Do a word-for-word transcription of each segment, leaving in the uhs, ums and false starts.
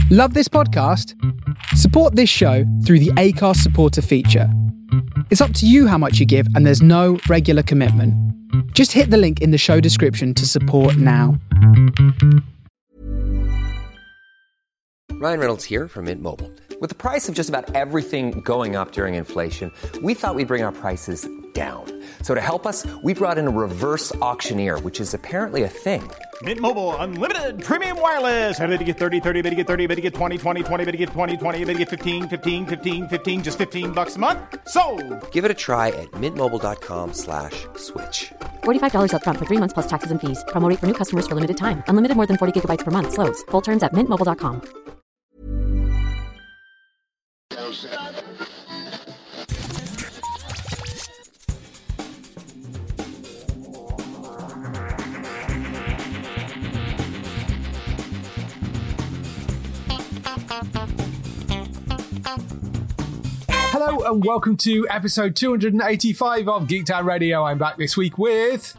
Love this podcast? Support this show through the Acast supporter feature. It's up to you how much you give, and there's no regular commitment. Just hit the link in the show description to support now. Ryan Reynolds here from Mint Mobile. With the price of just about everything going up during inflation, we thought we'd bring our prices down. So to help us, we brought in a reverse auctioneer, which is apparently a thing. Mint Mobile Unlimited Premium Wireless. How to get thirty, thirty, how to get thirty, how to get twenty, twenty, twenty, how to get twenty, twenty, how to get fifteen, fifteen, fifteen, fifteen, just fifteen bucks a month? Sold! Give it a try at mintmobile.com slash switch. forty-five dollars up front for three months plus taxes and fees. Promo rate for new customers for limited time. Unlimited more than forty gigabytes per month. Slows full terms at mint mobile dot com. Hello and welcome to episode two hundred eighty-five of Geektown Radio. I'm back this week with...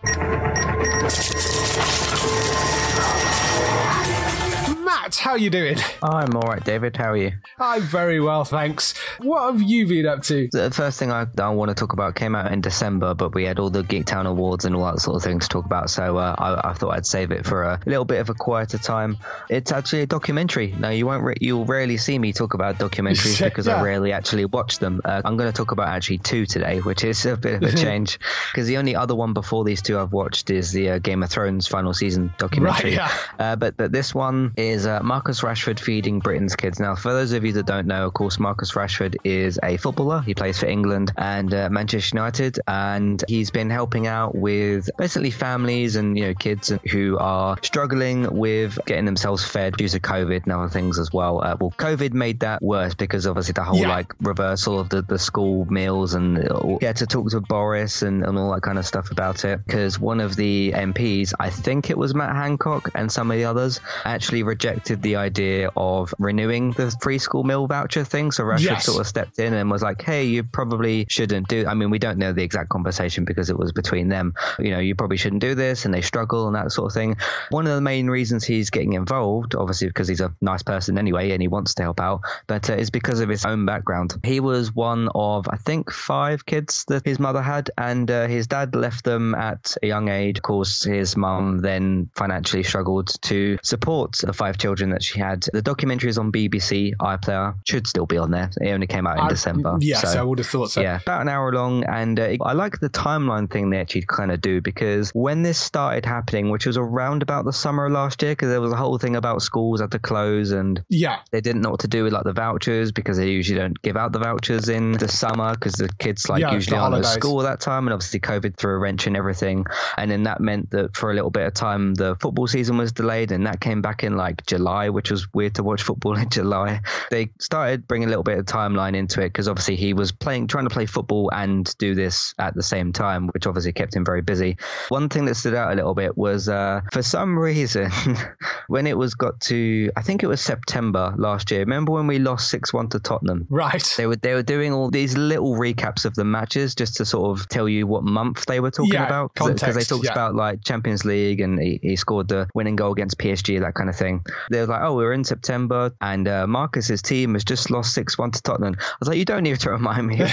Matt, how you doing? I'm alright, David. How are you? I'm very well, thanks. What have you been up to? The first thing I, I want to talk about came out in December, but we had all the Geektown Awards and all that sort of thing to talk about, so uh, I, I thought I'd save it for a little bit of a quieter time. It's actually a documentary. Now, you won't, re- you'll rarely see me talk about documentaries because yeah. I rarely actually watch them. Uh, I'm going to talk about actually two today, which is a bit of a change, because the only other one before these two I've watched is the uh, Game of Thrones final season documentary. Right, yeah. uh, but, but this one is uh, Marcus Rashford feeding Britain's kids. Now, for those of you that don't know, of course, Marcus Rashford is a footballer. He plays for England and uh, Manchester United, and he's been helping out with basically families and, you know, kids who are struggling with getting themselves fed due to COVID and other things as well. Uh, well, COVID made that worse because obviously the whole yeah. like reversal of the, the school meals, and he had to talk to Boris and, and all that kind of stuff about it, because one of the M Ps, I think it was Matt Hancock and some of the others, actually rejected the idea of renewing the free school meal voucher thing. So Rashford yes. sort of stepped in and was like, hey, you probably shouldn't do, I mean, we don't know the exact conversation because it was between them, you know, you probably shouldn't do this, and they struggle and that sort of thing. One of the main reasons he's getting involved, obviously because he's a nice person anyway and he wants to help out, but uh, is because of his own background. He was one of, I think, five kids that his mother had, and uh, his dad left them at a young age. Of course, his mum then financially struggled to support the five children that she had. The documentary is on B B C iPlayer, should still be on there. It only came out in I, December. Yes, so, I would have thought so. Yeah, about an hour long, and uh, I like the timeline thing they actually kind of do, because when this started happening, which was around about the summer of last year, because there was a whole thing about schools had to close, and yeah, they didn't know what to do with like the vouchers, because they usually don't give out the vouchers in the summer because the kids like yeah, usually aren't at school at that time, and obviously COVID threw a wrench in everything, and then that meant that for a little bit of time the football season was delayed, and that came back in like July, which was weird to watch football in July. They started bringing a little bit of timeline into it because obviously he was playing, trying to play football and do this at the same time, which obviously kept him very busy. One thing that stood out a little bit was uh, for some reason when it was got to, I think it was September last year. Remember when we lost six one to Tottenham? Right. They were they were doing all these little recaps of the matches just to sort of tell you what month they were talking yeah, about. Because they talked yeah. about like Champions League, and he, he scored the winning goal against P S G, that kind of thing. They were like, oh, we're in September and uh, Marcus's team has just lost six one to Tottenham. I was like, you don't need to remind me of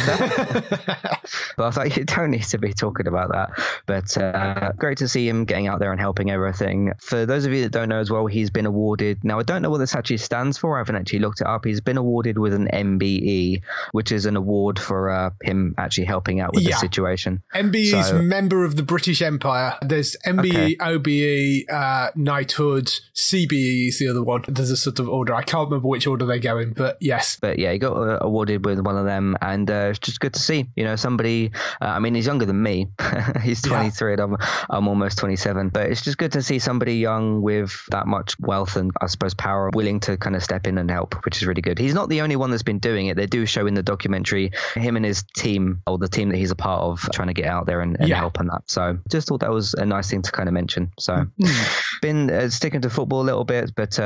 that. But I was like, you don't need to be talking about that. But uh, great to see him getting out there and helping everything. For those of you that don't know as well, he's been awarded, now I don't know what this actually stands for, I haven't actually looked it up. He's been awarded with an M B E, which is an award for uh, him actually helping out with yeah. the situation. M B E is so, member of the British Empire. There's M B E, okay. O B E, uh, knighthood, C B E is the other one. There's a sort of order. I can't remember which order they go in, but yes. But yeah, he got uh, awarded with one of them, and uh, it's just good to see, you know, somebody, uh, I mean, he's younger than me. He's twenty-three yeah. and I'm, I'm almost twenty-seven, but it's just good to see somebody young with that much wealth and I suppose power willing to kind of step in and help, which is really good. He's not the only one that's been doing it. They do show in the documentary him and his team, or the team that he's a part of, trying to get out there and, and yeah. help and that. So just thought that was a nice thing to kind of mention. So mm. been uh, sticking to football a little bit, but uh,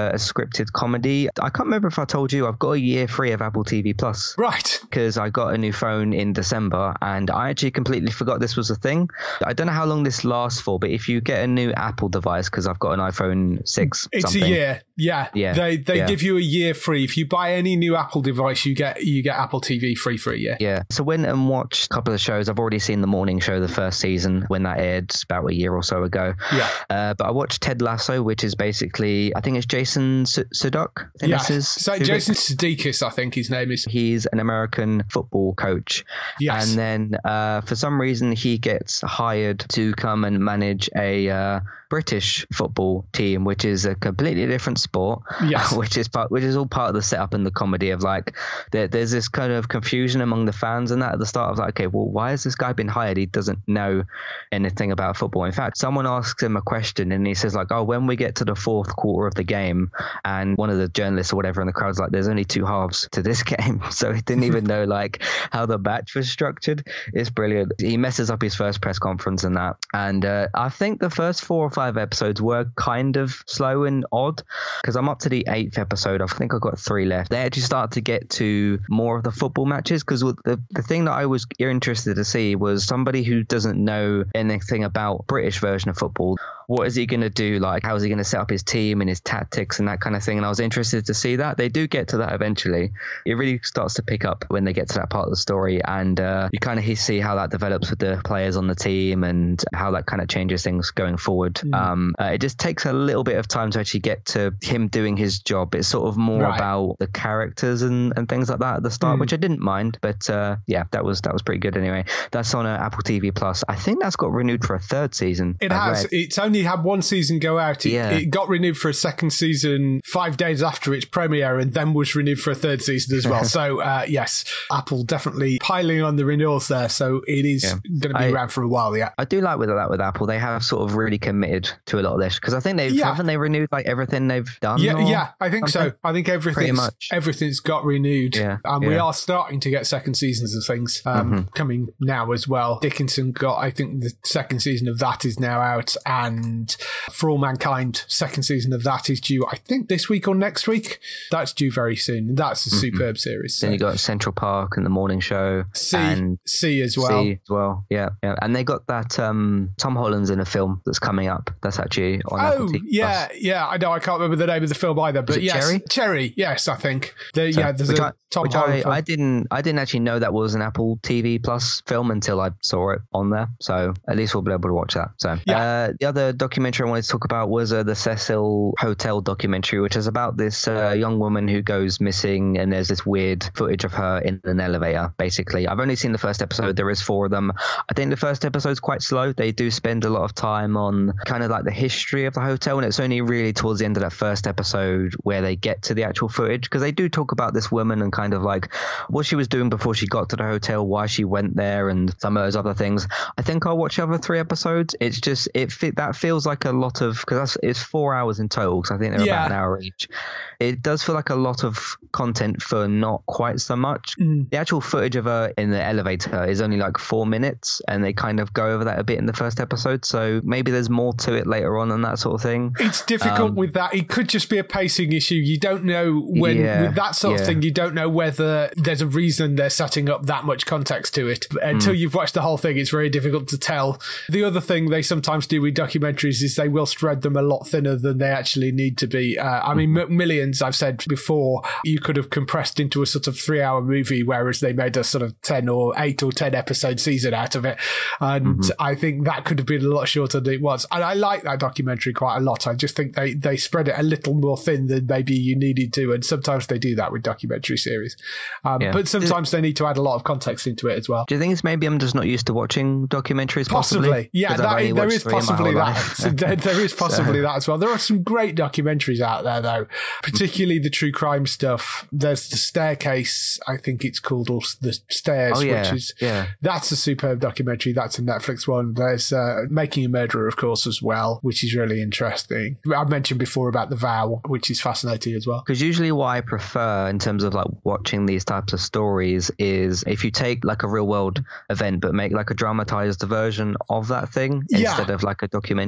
a, a scripted comedy. I can't remember if I told you I've got a year free of Apple T V Plus. Right. Because I got a new phone in December and I actually completely forgot this was a thing. I don't know how long this lasts for, but if you get a new Apple device, because I've got an iPhone six, it's something, a year. Yeah, yeah. They they yeah. give you a year free. If you buy any new Apple device, you get you get Apple T V free for a year. Yeah. So went and watched a couple of shows. I've already seen the morning show, the first season, when that aired about a year or so ago. Yeah. Uh, but I watched Ted Lasso, which is basically, I think it's Jason Sudeikis. I think Yeah. that's his, So Sudeikis. Jason Sudeikis, I think his name is. He's an American football coach. Yes. And then uh, for some reason, he gets hired to come and manage a uh, British football team, which is a completely different sport. Yes. which is part, which is all part of the setup and the comedy of like, there, there's this kind of confusion among the fans and that at the start of like, okay, well, why has this guy been hired? He doesn't know anything about football. In fact, someone asks him a question and he says like, oh, when we get to the fourth quarter of the game, and one of the journalists or whatever in the crowd's like, there's only two halves to this game. So he didn't even know like how the match was structured. It's brilliant. He messes up his first press conference and that. And uh, I think the first four or five episodes were kind of slow and odd because I'm up to the eighth episode. I think I've got three left. They actually start to get to more of the football matches because the, the thing that I was interested to see was somebody who doesn't know anything about British version of football. What is he going to do? Like, how is he going to set up his team and his tactics and that kind of thing? And I was interested to see that. They do get to that eventually. It really starts to pick up when they get to that part of the story. And uh, you kind of see how that develops with the players on the team and how that kind of changes things going forward. Mm. Um, uh, it just takes a little bit of time to actually get to him doing his job. It's sort of more right. about the characters and, and things like that at the start, mm. which I didn't mind. But uh, yeah, that was that was pretty good anyway. That's on uh, Apple T V Plus. I think that's got renewed for a third season. It I've has. Read. It's only had one season go out. It, yeah. it got renewed for a second season five days after its premiere and then was renewed for a third season as well. So uh, yes, Apple definitely piling on the renewals there. So it is yeah. going to be I, around for a while. Yeah, I do like with that with Apple. They have sort of really committed to a lot of this because I think they've yeah. haven't they renewed like everything they've done. Yeah, yeah, I think something? so. I think everything's everything's got renewed. Yeah, and yeah. we are starting to get second seasons of things um, mm-hmm. coming now as well. Dickinson got, I think, the second season of that is now out, and For All Mankind, second season of that is due, I think, this week or next week. That's due very soon. That's a mm-hmm. superb series. So. Then you got Central Park and The Morning Show. C, and C as well. C as well, yeah. yeah. And they got that um, Tom Holland's in a film that's coming up. That's actually on oh, Apple T V yeah, Plus. yeah. I know. I can't remember the name of the film either. But yes, Cherry? Cherry, yes, I think. The, so, yeah, there's a I, Tom which Holland I, film. I didn't, I didn't actually know that was an Apple T V Plus film until I saw it on there. So at least we'll be able to watch that. So yeah. uh, the other documentary I wanted to talk about was uh, the Cecil Hotel documentary, which is about this uh, young woman who goes missing, and there's this weird footage of her in an elevator. Basically, I've only seen the first episode. There is four of them. I think the first episode's quite slow. They do spend a lot of time on kind of like the history of the hotel, and it's only really towards the end of that first episode where they get to the actual footage, because they do talk about this woman and kind of like what she was doing before she got to the hotel, why she went there, and some of those other things. I think I'll watch the other three episodes. It's just it fit, that feels like a lot of, because it's four hours in total, because I think they're yeah. about an hour each. It does feel like a lot of content for not quite so much. Mm. The actual footage of her in the elevator is only like four minutes, and they kind of go over that a bit in the first episode. So maybe there's more to it later on and that sort of thing. It's difficult um, with that. It could just be a pacing issue. You don't know when yeah, with that sort yeah. of thing. You don't know whether there's a reason they're setting up that much context to it. But until mm. you've watched the whole thing, it's very difficult to tell. The other thing they sometimes do with documentaries is they will spread them a lot thinner than they actually need to be. Uh, I mean, mm-hmm. Millions, I've said before, you could have compressed into a sort of three-hour movie, whereas they made a sort of ten or eight or ten episode season out of it. And mm-hmm. I think that could have been a lot shorter than it was. And I like that documentary quite a lot. I just think they, they spread it a little more thin than maybe you needed to. And sometimes they do that with documentary series. Um, yeah. But sometimes they need to add a lot of context into it as well. Do you think it's maybe I'm just not used to watching documentaries? Possibly. Possibly? Yeah, that, there is possibly that. So there, there is possibly so. that as well. There are some great documentaries out there, though, particularly the true crime stuff. There's The Staircase, I think it's called, or The Stairs, oh, yeah. which is, yeah. that's a superb documentary. That's a Netflix one. There's uh, Making a Murderer, of course, as well, which is really interesting. I mentioned before about The Vow, which is fascinating as well. Because usually what I prefer in terms of like watching these types of stories is if you take like a real world event, but make like a dramatized version of that thing yeah. instead of like a documentary.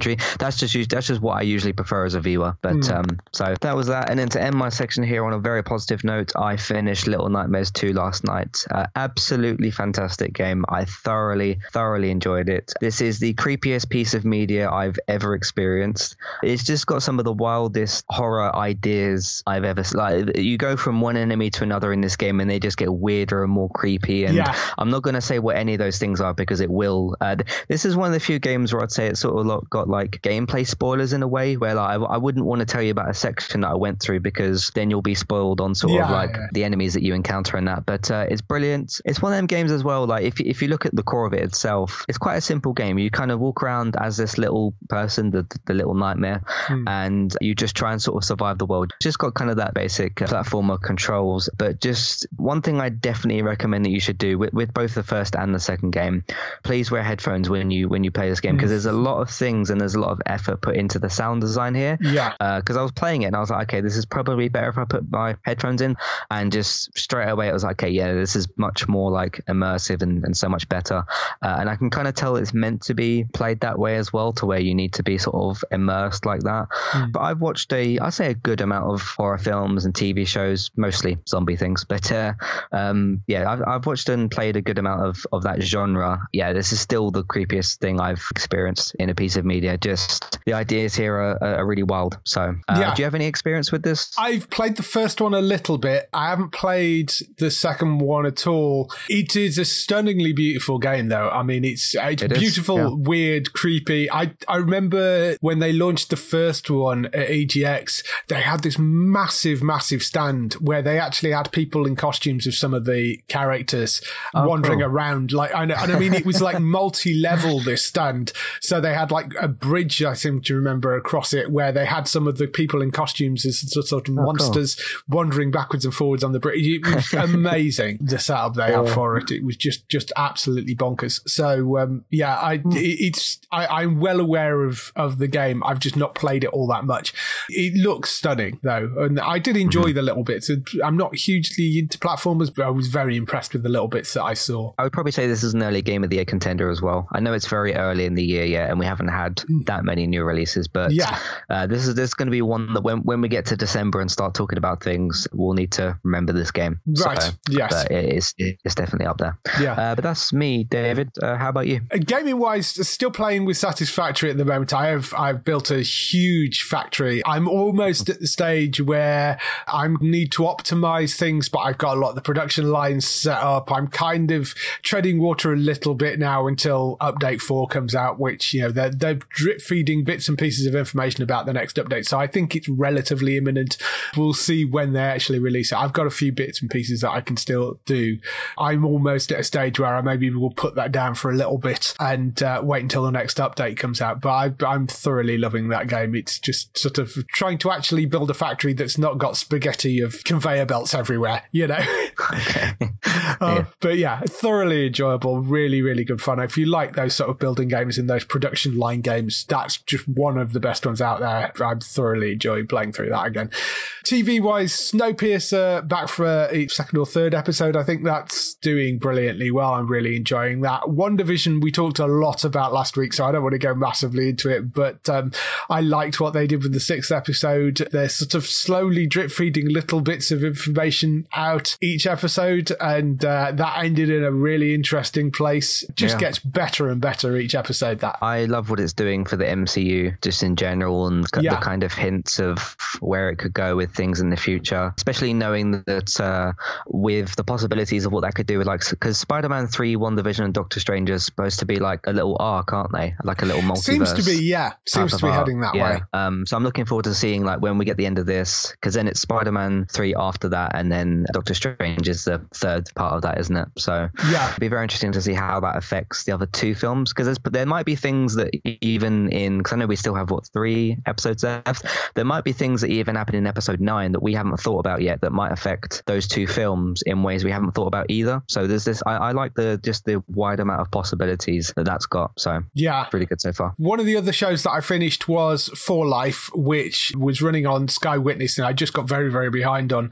documentary. That's just that's just what I usually prefer as a viewer. But mm. um, so that was that. And then to end my section here on a very positive note, I finished Little Nightmares two last night. Uh, absolutely fantastic game. I thoroughly, thoroughly enjoyed it. This is the creepiest piece of media I've ever experienced. It's just got some of the wildest horror ideas I've ever like. You go from one enemy to another in this game, and they just get weirder and more creepy. And yeah. I'm not going to say what any of those things are because it will. Uh, this is one of the few games where I'd say it's sort of got like gameplay spoilers in a way, where like, I, I wouldn't want to tell you about a section that I went through because then you'll be spoiled on sort yeah, of like yeah. the enemies that you encounter in that. But uh, it's brilliant. It's one of them games as well. Like if if you look at the core of it itself, it's quite a simple game. You kind of walk around as this little person, the the little nightmare, hmm. and you just try and sort of survive the world. Just got kind of that basic uh, platformer controls. But just one thing I definitely recommend that you should do with, with both the first and the second game, please wear headphones when you when you play this game, because there's a lot of things and there's a lot of effort put into the sound design here. Yeah. Because uh, I was playing it and I was like, okay, this is probably better if I put my headphones in, and just straight away it was like, okay, yeah, this is much more like immersive and, and so much better. Uh, and I can kind of tell it's meant to be played that way as well, to where you need to be sort of immersed like that. Mm. But I've watched a, I say a good amount of horror films and T V shows, mostly zombie things. But uh, um, yeah, I've, I've watched and played a good amount of, of that genre. Yeah, this is still the creepiest thing I've experienced in a piece of media. Just the ideas here are, are really wild. So uh, yeah. do you have any experience with this? I've played the first one a little bit. I haven't played the second one at all. It is a stunningly beautiful game, though. I mean, it's, it's it beautiful, yeah. weird, creepy. I, I remember when they launched the first one at E G X, they had this massive, massive stand where they actually had people in costumes of some of the characters oh, wandering cool. around. Like, and, and I mean, it was like multi-level, this stand. So they had like a bridge, I seem to remember, across it, where they had some of the people in costumes as sort of oh, monsters cool. wandering backwards and forwards on the bridge. It was amazing, the setup they had for it. It was just, just absolutely bonkers. So, um, yeah, I, mm. it's, I, I'm well aware of, of the game. I've just not played it all that much. It looks stunning, though. And I did enjoy mm. the little bits. I'm not hugely into platformers, but I was very impressed with the little bits that I saw. I would probably say this is an early Game of the Year contender as well. I know it's very early in the year yet, and we haven't had that many new releases, but yeah. uh, this is this is going to be one that when, when we get to December and start talking about things, we'll need to remember this game. Right, so, yes. But it is, it's definitely up there. Yeah. Uh, but that's me, David. Uh, how about you? Gaming-wise, still playing with Satisfactory at the moment. I have I've built a huge factory. I'm almost at the stage where I need to optimize things, but I've got a lot of the production lines set up. I'm kind of treading water a little bit now until update four comes out, which, you know, they're, they're drip feeding bits and pieces of information about the next update. So I think it's relatively imminent. We'll see when they actually release it. I've got a few bits and pieces that I can still do. I'm almost at a stage where I maybe will put that down for a little bit and uh, wait until the next update comes out. But I, I'm thoroughly loving that game. It's just sort of trying to actually build a factory that's not got spaghetti of conveyor belts everywhere, you know? Okay. uh, yeah. But yeah, thoroughly enjoyable, really, really good fun. If you like those sort of building games and those production line games, that's just one of the best ones out there. I'm thoroughly enjoying playing through that again. T V-wise, Snowpiercer back for each second or third episode. I think that's doing brilliantly well. I'm really enjoying that. WandaVision, we talked a lot about last week, so I don't want to go massively into it, but um, I liked what they did with the sixth episode. They're sort of slowly drip feeding little bits of information out each episode, and uh, that ended in a really interesting place. Just yeah. gets better and better each episode. That I love what it's doing for the M C U just in general, and yeah. the kind of hints of where it could go with things in the future, especially knowing that uh, with the possibilities of what that could do with, like, because Spider-Man three, WandaVision and Doctor Strange are supposed to be like a little arc, aren't they? Like a little multiverse. Seems to be, yeah. Seems to be arc. heading that yeah. way. Um, so I'm looking forward to seeing like when we get the end of this, because then it's Spider-Man three after that, and then Doctor Strange is the third part of that, isn't it? So yeah, it'd be very interesting to see how that affects the other two films, because there might be things that even in, because I know we still have what three episodes left, there might be things that even happen in episode nine that we haven't thought about yet that might affect those two films in ways we haven't thought about either. So there's this, I, I like the just the wide amount of possibilities that that's got. So yeah, really good so far. One of the other shows that I finished was For Life, which was running on Sky Witness, and I just got very, very behind on.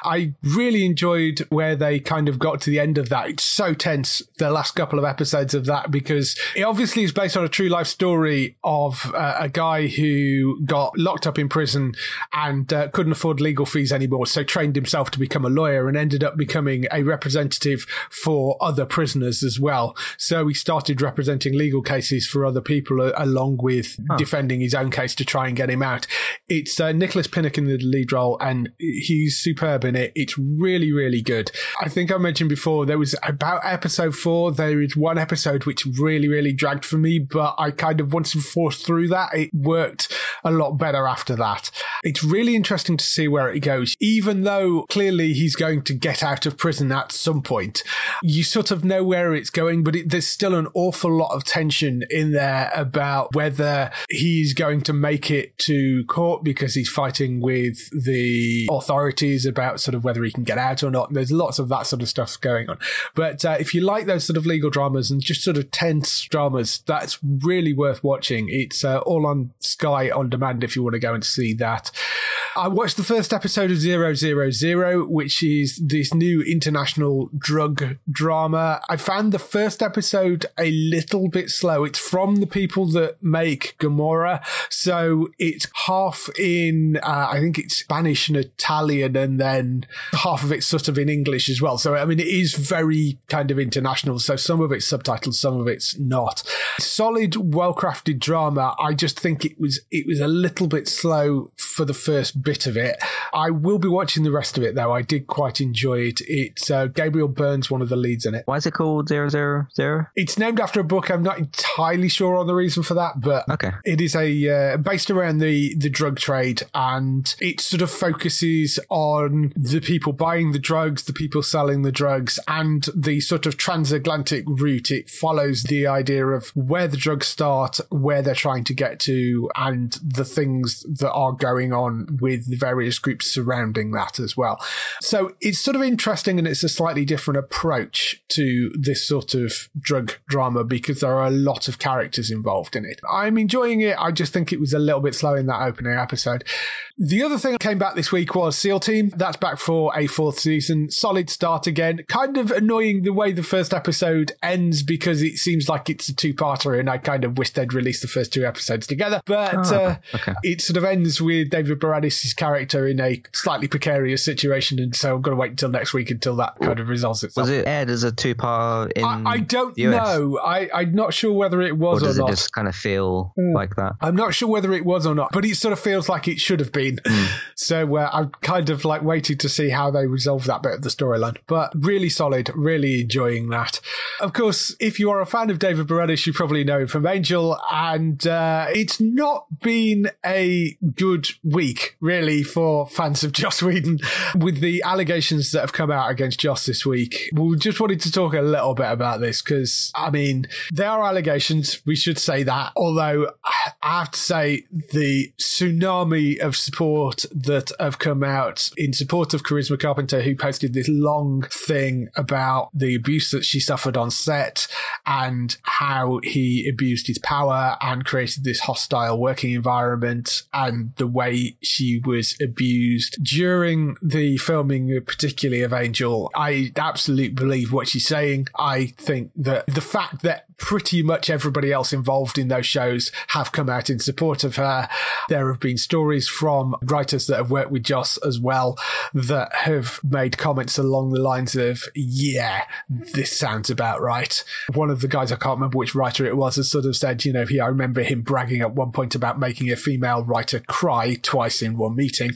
I really enjoyed where they kind of got to the end of that. It's so tense, the last couple of episodes of that, because it obviously is based on a true life story of uh, a guy who got locked up in prison and uh, couldn't afford legal fees anymore, so trained himself to become a lawyer and ended up becoming a representative for other prisoners as well. So he started representing legal cases for other people uh, along with huh. defending his own case to try and get him out. It's uh, Nicholas Pinnock in the lead role, and he's superb in it. It's really, really good. I think I mentioned before, there was about episode four, there is one episode which really, really dragged for me, but I kind of once and forced through that. It worked a lot better after that. It's really interesting to see where it goes. Even though clearly he's going to get out of prison at some point, you sort of know where it's going, but it, there's still an awful lot of tension in there about whether he's going to make it to court because he's fighting with the authorities about sort of whether he can get out or not. There's lots of that sort of stuff going on. But uh, if you like those sort of legal dramas and just sort of tense dramas, that's really worth watching. It's uh, all on Sky On Demand if you want to go and see that. I watched the first episode of zero zero zero, which is this new international drug drama. I found the first episode a little bit slow. It's from the people that make Gomorrah, so it's half in, uh, I think it's Spanish and Italian, and then half of it's sort of in English as well. So, I mean, it is very kind of international, so some of it's subtitled, some of it's not. Solid, well-crafted drama. I just think it was it was a little bit slow for the first bit of it. I will be watching the rest of it, though. I did quite enjoy it. It's uh, Gabriel Byrne's one of the leads in it. Why is it called zero zero zero? It's named after a book. I'm not entirely sure on the reason for that, but okay. It is a uh, based around the, the drug trade, and it sort of focuses on the people buying the drugs, the people selling the drugs, and the sort of transatlantic route. It follows the idea of where the drugs start, where they're trying to get to, and the things that are going on with the various groups surrounding that as well. So it's sort of interesting, and it's a slightly different approach to this sort of drug drama because there are a lot of characters involved in it. I'm enjoying it. I just think it was a little bit slow in that opening episode. The other thing that came back this week was SEAL Team. That's back for a fourth season. Solid start again. Kind of annoying the way the first episode ends because it seems like it's a two-parter, and I kind of wish they'd released the first two episodes together. But oh, uh, okay. It sort of ends with David Boreanaz's character in a slightly precarious situation, and so I'm going to wait until next week until that kind of resolves itself. Was it aired as a two-part in I, I don't the U S? know. I, I'm not sure whether it was or, or does not. it just kind of feel mm. like that? I'm not sure whether it was or not, but it sort of feels like it should have been. Mm. So uh, I'm kind of like waiting to see how they resolve that bit of the storyline. But really solid, really enjoying that. Of course, if you are a fan of David Boreanaz, you probably know him from Angel, and uh, it's not been a good week, really, for fans of Joss Whedon with the allegations that have come out against Joss this week. We just wanted to talk a little bit about this because, I mean, there are allegations, we should say that, although I have to say the tsunami of support that have come out in support of Charisma Carpenter, who posted this long thing about the abuse that she suffered on set and how he abused his power and created this hostile working environment, and the way she was abused during the filming, particularly of Angel. I absolutely believe what she's saying. I think that the fact that pretty much everybody else involved in those shows have come out in support of her. There have been stories from writers that have worked with Joss as well that have made comments along the lines of, yeah, this sounds about right. One of the guys, I can't remember which writer it was, has sort of said, you know, he, I remember him bragging at one point about making a female writer cry twice in one meeting.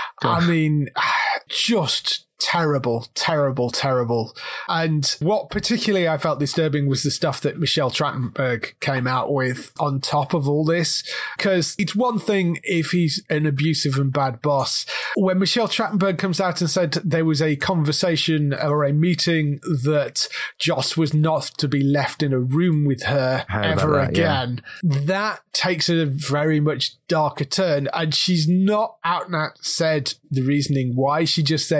I mean, just terrible, terrible, terrible. And what particularly I felt disturbing was the stuff that Michelle Trachtenberg came out with on top of all this. Because it's one thing if he's an abusive and bad boss. When Michelle Trachtenberg comes out and said there was a conversation or a meeting that Joss was not to be left in a room with her ever that, again, yeah. That takes a very much darker turn. And she's not out and out said the reasoning why. She just said he did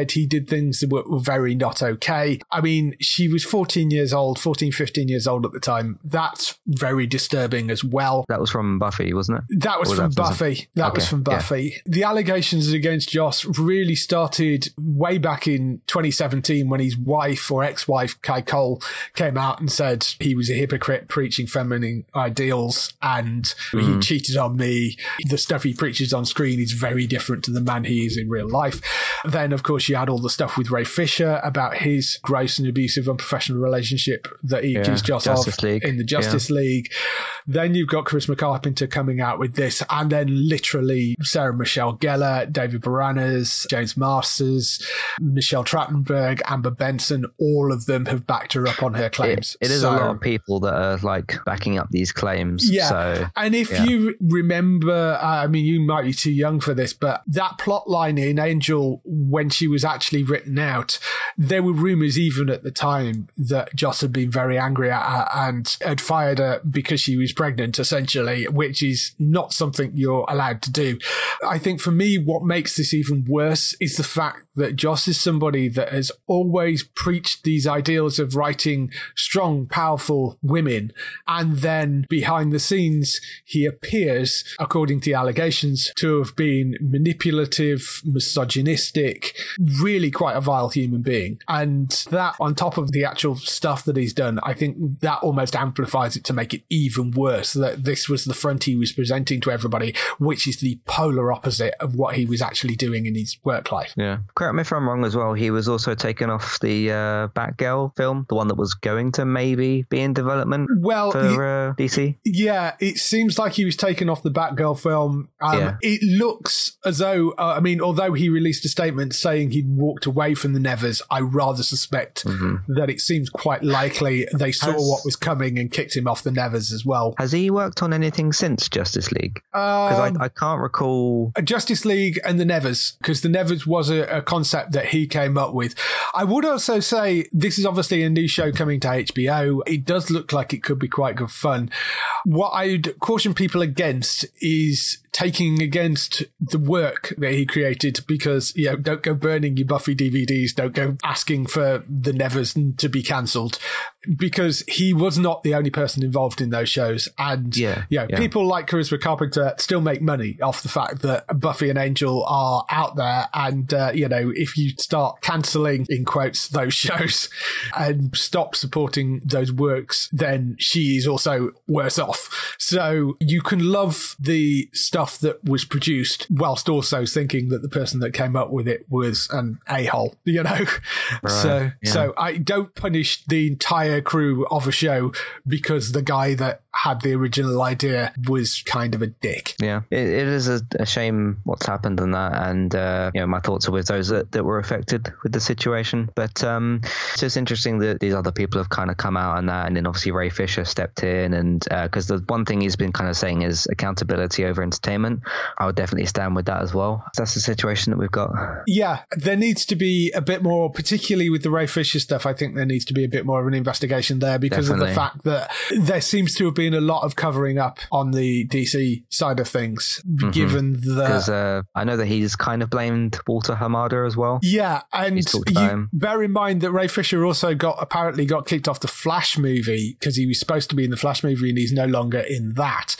did things that were, were very not okay. I mean, she was fourteen years old, fourteen, fifteen years old at the time. That's very disturbing as well. That was from Buffy, wasn't it? That was, was from that Buffy. That okay, was from Buffy. Yeah. The allegations against Joss really started way back in twenty seventeen when his wife or ex-wife, Kai Cole, came out and said he was a hypocrite preaching feminine ideals and mm. he cheated on me. The stuff he preaches on screen is very different to the man he is in real life. Then, of course, you had all the stuff with Ray Fisher about his gross and abusive unprofessional relationship that he yeah. accused Joss of League. in the Justice yeah. League. Then you've got Charisma Carpenter coming out with this, and then literally Sarah Michelle Gellar, David Boreanaz, James Masters, Michelle Trachtenberg, Amber Benson, all of them have backed her up on her claims. It, it is so, a lot of people that are like backing up these claims. Yeah. So, and if yeah. you remember, uh, I mean, you might be too young for this, but that plot line in Angel, when she was actually written out, there were rumours even at the time that Joss had been very angry at her and had fired her because she was pregnant, essentially, which is not something you're allowed to do. I think for me, what makes this even worse is the fact that Joss is somebody that has always preached these ideals of writing strong, powerful women. And then behind the scenes, he appears, according to the allegations, to have been manipulative, misogynistic, really quite a vile human being. And that, on top of the actual stuff that he's done, I think that almost amplifies it to make it even worse, that this was the front he was presenting to everybody, which is the polar opposite of what he was actually doing in his work life. Yeah. Correct me if I'm wrong as well, he was also taken off the uh, Batgirl film, the one that was going to maybe be in development well, for uh, D C. Yeah, it seems like he was taken off the Batgirl film. Um, yeah. It looks as though, uh, I mean, although he released a statement saying he'd walked away from the Nevers, I rather suspect mm-hmm. that it seems quite likely they saw has, what was coming and kicked him off the Nevers as well. Has he worked on anything since Justice League? Because um, I, I can't recall. Justice League and the Nevers, because the Nevers was a, a concept that he came up with. I would also say this is obviously a new show coming to H B O. It does look like it could be quite good fun. What I'd caution people against is taking against the work that he created, because, you know, don't go burning your Buffy D V Ds, don't go asking for the Nevers to be cancelled, because he was not the only person involved in those shows. And, yeah, you know, yeah. people like Charisma Carpenter still make money off the fact that Buffy and Angel are out there. And, uh, you know, if you start cancelling, in quotes, those shows and stop supporting those works, then she is also worse off. So you can love the stuff that was produced whilst also thinking that the person that came up with it was an a-hole, you know? Right, so, yeah. so I don't punish the entire crew of a show because the guy that had the original idea was kind of a dick. Yeah, it, it is a, a shame what's happened in that, and uh, you know, my thoughts are with those that, that were affected with the situation. But um, it's just interesting that these other people have kind of come out on that, and then obviously Ray Fisher stepped in, and because uh, the one thing he's been kind of saying is accountability over entertainment. I would definitely stand with that as well. That's the situation that we've got. Yeah, there needs to be a bit more, particularly with the Ray Fisher stuff. I think there needs to be a bit more of an investigation there because definitely. of the fact that there seems to have been a lot of covering up on the D C side of things, mm-hmm. given that... Because uh, I know that he's kind of blamed Walter Hamada as well. Yeah, and you bear in mind that Ray Fisher also got apparently got kicked off the Flash movie because he was supposed to be in the Flash movie and he's no longer in that.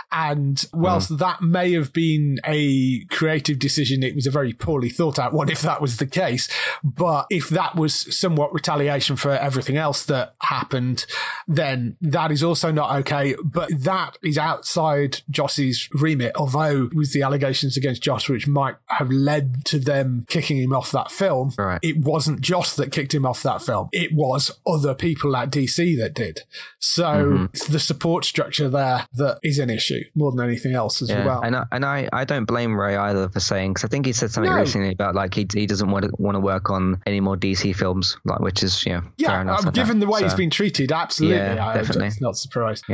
And whilst mm. that may have been a creative decision, it was a very poorly thought out one if that was the case. But if that was somewhat retaliation for everything else that happened, then that is also not okay. But that is outside Joss's remit, although it was the allegations against Joss which might have led to them kicking him off that film. Right. It wasn't Joss that kicked him off that film. It was other people at D C that did. So mm-hmm. it's the support structure there that is an issue more than anything else as yeah. well. And I, and I, I don't blame Ray either for saying, because I think he said something no. recently about like he he doesn't want to want to work on any more D C films, like which is you know yeah, fair enough. Um, given that. the way so, he's been treated, absolutely, yeah, I, definitely. I'm not surprised. Yeah,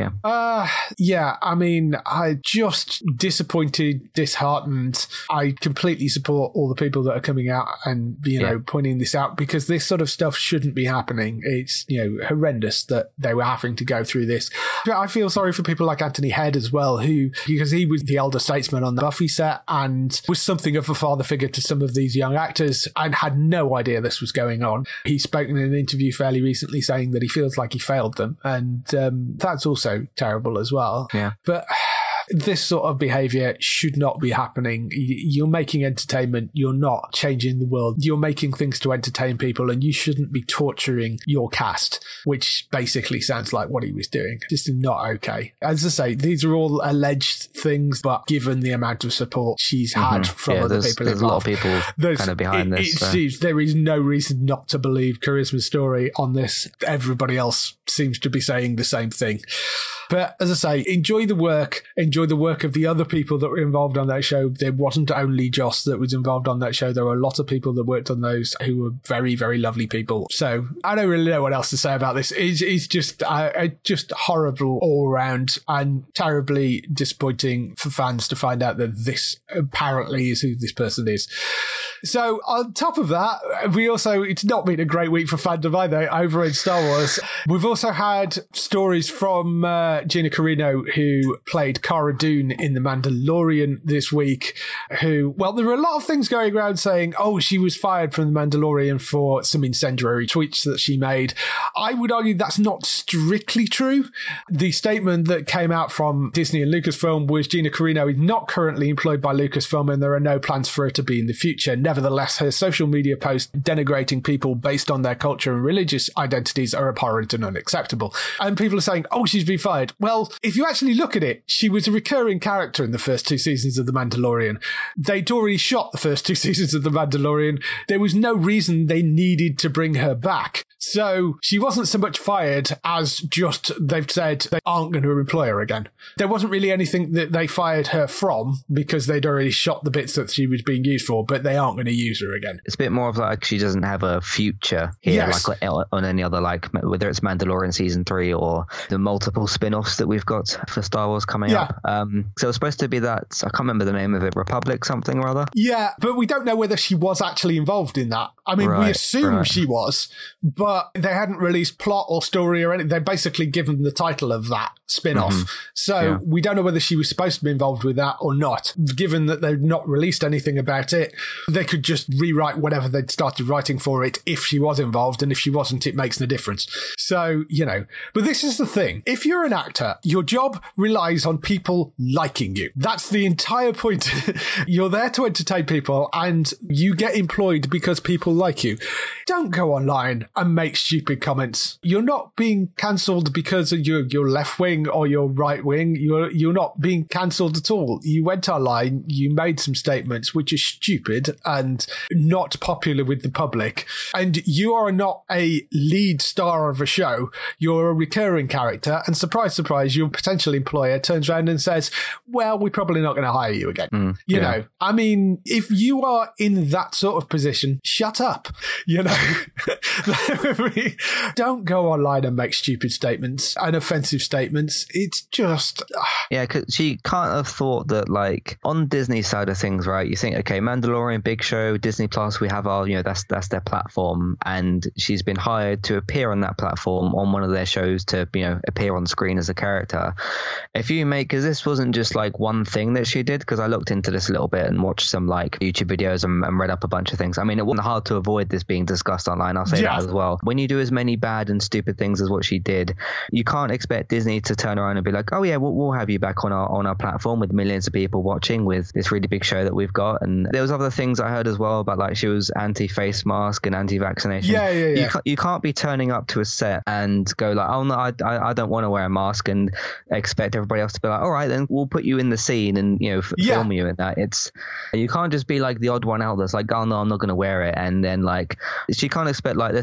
Yeah. Uh, yeah, I mean, I just disappointed, disheartened. I completely support all the people that are coming out and, you know, yeah. pointing this out, because this sort of stuff shouldn't be happening. It's, you know, horrendous that they were having to go through this. I feel sorry for people like Anthony Head as well, who, because he was the elder statesman on the Buffy set and was something of a father figure to some of these young actors and had no idea this was going on. He spoke in an interview fairly recently saying that he feels like he failed them, and um, that's also terrible as well. Yeah. But this sort of behaviour should not be happening. You're making entertainment. You're not changing the world. You're making things to entertain people, and you shouldn't be torturing your cast, which basically sounds like what he was doing. Just not okay. As I say, these are all alleged things, but given the amount of support she's had mm-hmm. from yeah, other there's, people there's involved, a lot of people there's, kind of behind it, this. It so. seems there is no reason not to believe Charisma's story on this. Everybody else seems to be saying the same thing. But as I say, enjoy the work, enjoy the work of the other people that were involved on that show. There wasn't only Joss that was involved on that show. There were a lot of people that worked on those who were very, very lovely people. So I don't really know what else to say about this. It's, it's just, uh, just horrible all around and terribly disappointing for fans to find out that this apparently is who this person is. So on top of that, we also, it's not been a great week for fandom either over in Star Wars. We've also had stories from uh, Gina Carino, who played Cara Dune in The Mandalorian this week, who, well, there were a lot of things going around saying, oh, she was fired from The Mandalorian for some incendiary tweets that she made. I would argue that's not strictly true. The statement that came out from Disney and Lucasfilm was Gina Carino is not currently employed by Lucasfilm and there are no plans for her to be in the future. Nevertheless, her social media posts denigrating people based on their culture and religious identities are abhorrent and unacceptable. And people are saying, oh, she's been fired. Well, if you actually look at it, she was a recurring character in the first two seasons of The Mandalorian. They'd already shot the first two seasons of The Mandalorian. There was no reason they needed to bring her back. So she wasn't so much fired as just they've said they aren't going to employ her again. There wasn't really anything that they fired her from because they'd already shot the bits that she was being used for, but they aren't going to use her again. It's a bit more of like she doesn't have a future here, yes. like on any other, like whether it's Mandalorian season three or the multiple spin-offs that we've got for Star Wars coming yeah. up. Um, so it was supposed to be that, I can't remember the name of it, Republic something or other. Yeah, but we don't know whether she was actually involved in that. I mean, right, we assume right. she was, but they hadn't released plot or story or anything. They basically given the title of that spin-off. Mm-hmm. So yeah. we don't know whether she was supposed to be involved with that or not. Given that they've not released anything about it, they could just rewrite whatever they'd started writing for it if she was involved, and if she wasn't, it makes no difference. So, you know, but this is the thing. If you're an actor, your job relies on people liking you. That's the entire point. You're there to entertain people and you get employed because people like you. Don't go online and make stupid comments. You're not being cancelled because you're, you're left wing or you're right wing. You're, you're not being cancelled at all. You went online, you made some statements which are stupid and not popular with the public, and you are not a lead star of a show. You're a recurring character, and surprise, surprise, your potential employer turns around and says, well, we're probably not going to hire you again. Mm, you yeah. know, I mean, if you are in that sort of position, shut up, you know. Don't go online and make stupid statements and offensive statements. It's just... Yeah, because she can't have thought that, like, on Disney's side of things, right, you think, okay, Mandalorian, big show, Disney Plus, we have our, you know, that's that's their platform, and she's been hired to appear on that platform on one of their shows to, you know, appear on screen as a character. If you make, because this wasn't just like one thing that she did, because I looked into this a little bit and watched some like YouTube videos and, and read up a bunch of things. I mean, it wasn't hard to avoid this being discussed online, I'll say yeah. that as well. When you do as many bad and stupid things as what she did, you can't expect Disney to turn around and be like, oh yeah, we'll, we'll have you back on our on our platform with millions of people watching with this really big show that we've got. And there was other things I heard as well about, like, she was anti-face mask and anti-vaccination. Yeah, yeah, yeah. You can't, you can't be turning up to a set and go like, oh no, I, I, I don't want to wear a mask, and expect everybody else to be like, all right, then we'll put you in the scene and, you know, f- yeah. film you in that. It's, you can't just be like the odd one out that's like, oh no, I'm not going to wear it. And then like, she can't expect, like, let's say Jon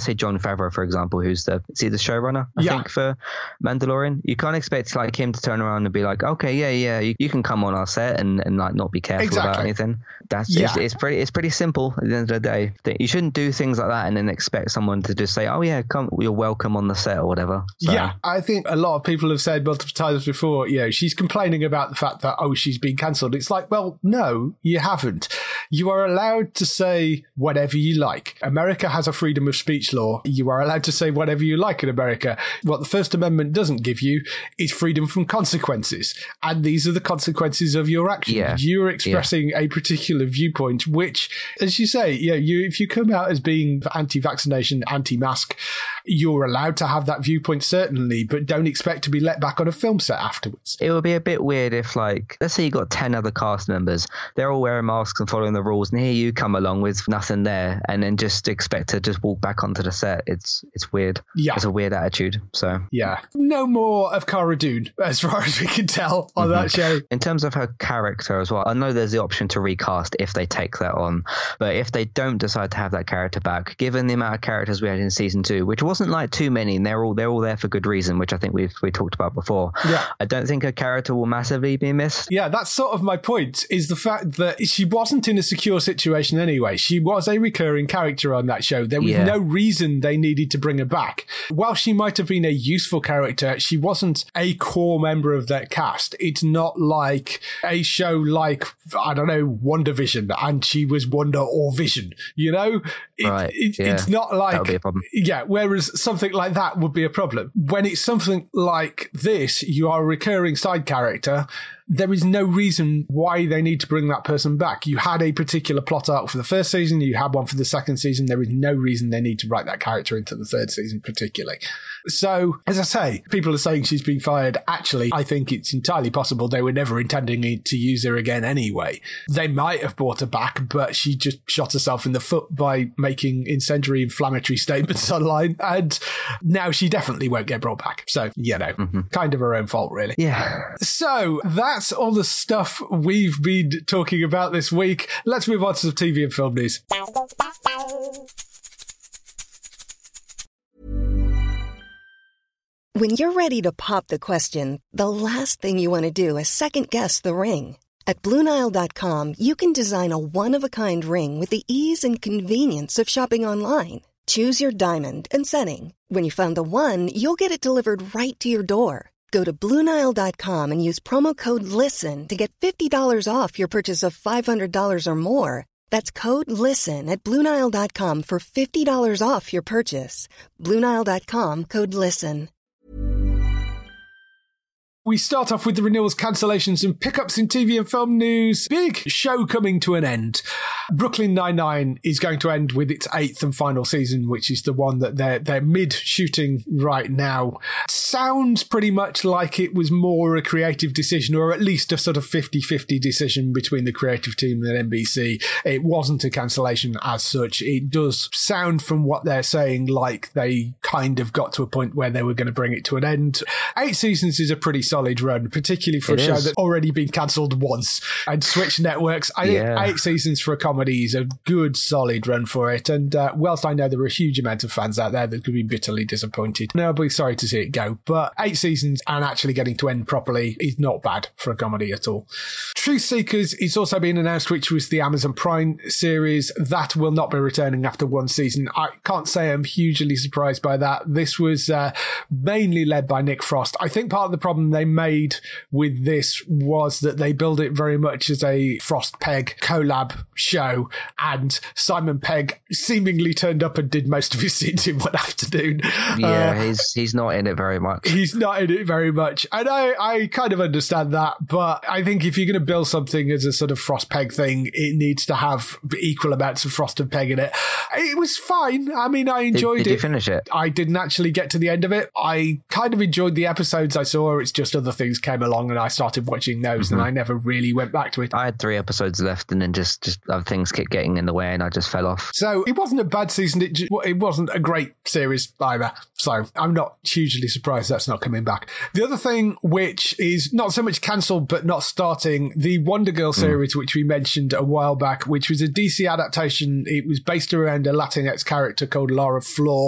Favreau, for example, who's the is he the showrunner, I yeah. think, for Mandalorian. You can't expect like him to turn around and be like, okay, yeah, yeah, you, you can come on our set and, and like not be careful exactly. about anything. That's yeah. it's, it's pretty it's pretty simple at the end of the day. You shouldn't do things like that and then expect someone to just say, oh yeah, come, you're welcome on the set or whatever. So. Yeah, I think a lot of people have said multiple times before, you know, she's complaining about the fact that, oh, she's been cancelled. It's like, well, no, you haven't. You are allowed to say whatever you like. America has a freedom of speech law. You are allowed to say whatever you like in America. What the First Amendment doesn't give you is freedom from consequences. And these are the consequences of your actions. Yeah. You're expressing yeah. a particular viewpoint, which, as you say, yeah, you if you come out as being anti-vaccination, anti-mask, you're allowed to have that viewpoint, certainly, but don't expect to be let back on a film set afterwards. It would be a bit weird if, like, let's say you got ten other cast members, they're all wearing masks and following the rules, and here you come along with nothing there, and then just expect to just walk back onto the set. It's it's weird. Yeah. It's a weird attitude. So yeah. No more of Cara Dune, as far as we can tell on mm-hmm. that show. In terms of her character as well, I know there's the option to recast if they take that on, but if they don't decide to have that character back, given the amount of characters we had in season two, which wasn't like too many, and they're all they're all there for good reason, which I think we've we talked about before. Yeah. I don't think her character will massively be missed. Yeah, that's sort of my point, is the fact that she wasn't in a secure situation anyway. She was a recurring character on that show. There was yeah. no reason they needed to bring her back. While she might have been a useful character, she wasn't a core member of that cast. It's not like a show like, I don't know, WandaVision, and she was Wanda or Vision, you know? It, right. it, yeah. It's not like... That would be a problem. Yeah, whereas something like that would be a problem. When it's something like this, you are a recurring side character, there is no reason why they need to bring that person back. You had a particular plot arc for the first season, you had one for the second season. There is no reason they need to write that character into the third season particularly. So, as I say, people are saying she's been fired. Actually, I think it's entirely possible they were never intending to use her again anyway. They might have brought her back, but she just shot herself in the foot by making incendiary inflammatory statements online, and now she definitely won't get brought back. So, you know, mm-hmm. kind of her own fault, really. Yeah. So, that's all the stuff we've been talking about this week. Let's move on to some T V and film news. When you're ready to pop the question, the last thing you want to do is second-guess the ring. At Blue Nile dot com, you can design a one-of-a-kind ring with the ease and convenience of shopping online. Choose your diamond and setting. When you find the one, you'll get it delivered right to your door. Go to Blue Nile dot com and use promo code LISTEN to get fifty dollars off your purchase of five hundred dollars or more. That's code LISTEN at Blue Nile dot com for fifty dollars off your purchase. Blue Nile dot com, code LISTEN. We start off with the renewals, cancellations and pickups in T V and film news. Big show coming to an end. Brooklyn Nine-Nine is going to end with its eighth and final season, which is the one that they're, they're mid-shooting right now. Sounds pretty much like it was more a creative decision, or at least a sort of fifty-fifty decision between the creative team and N B C. It wasn't a cancellation as such. It does sound from what they're saying like they kind of got to a point where they were going to bring it to an end. Eight seasons is a pretty solid run, particularly for it a show is. that's already been cancelled once. And Switch Networks, I think yeah. eight seasons for a comedy is a good, solid run for it. And uh, whilst I know there are a huge amount of fans out there that could be bitterly disappointed, no, I'll be sorry to see it go. But eight seasons and actually getting to end properly is not bad for a comedy at all. Truth Seekers is also being announced, which was the Amazon Prime series. That will not be returning after one season. I can't say I'm hugely surprised by that. This was uh, mainly led by Nick Frost. I think part of the problem they made with this was that they build it very much as a Frost Pegg collab show, and Simon Pegg seemingly turned up and did most of his scenes in one afternoon. Yeah, uh, he's he's not in it very much. He's not in it very much. And I, I kind of understand that, but I think if you're going to build something as a sort of Frost Pegg thing, it needs to have equal amounts of Frost and Pegg in it. It was fine. I mean, I enjoyed did, it. Did you finish it? I didn't actually get to the end of it. I kind of enjoyed the episodes I saw. It's just other things came along and I started watching those, mm-hmm. and I never really went back to it. I had three episodes left and then just, just other things kept getting in the way and I just fell off. So it wasn't a bad season. It, just, it wasn't a great series either. So I'm not hugely surprised that's not coming back. The other thing, which is not so much cancelled but not starting, the Wonder Girl series, mm. which we mentioned a while back, which was a D C adaptation. It was based around a Latinx character called Lara Flor.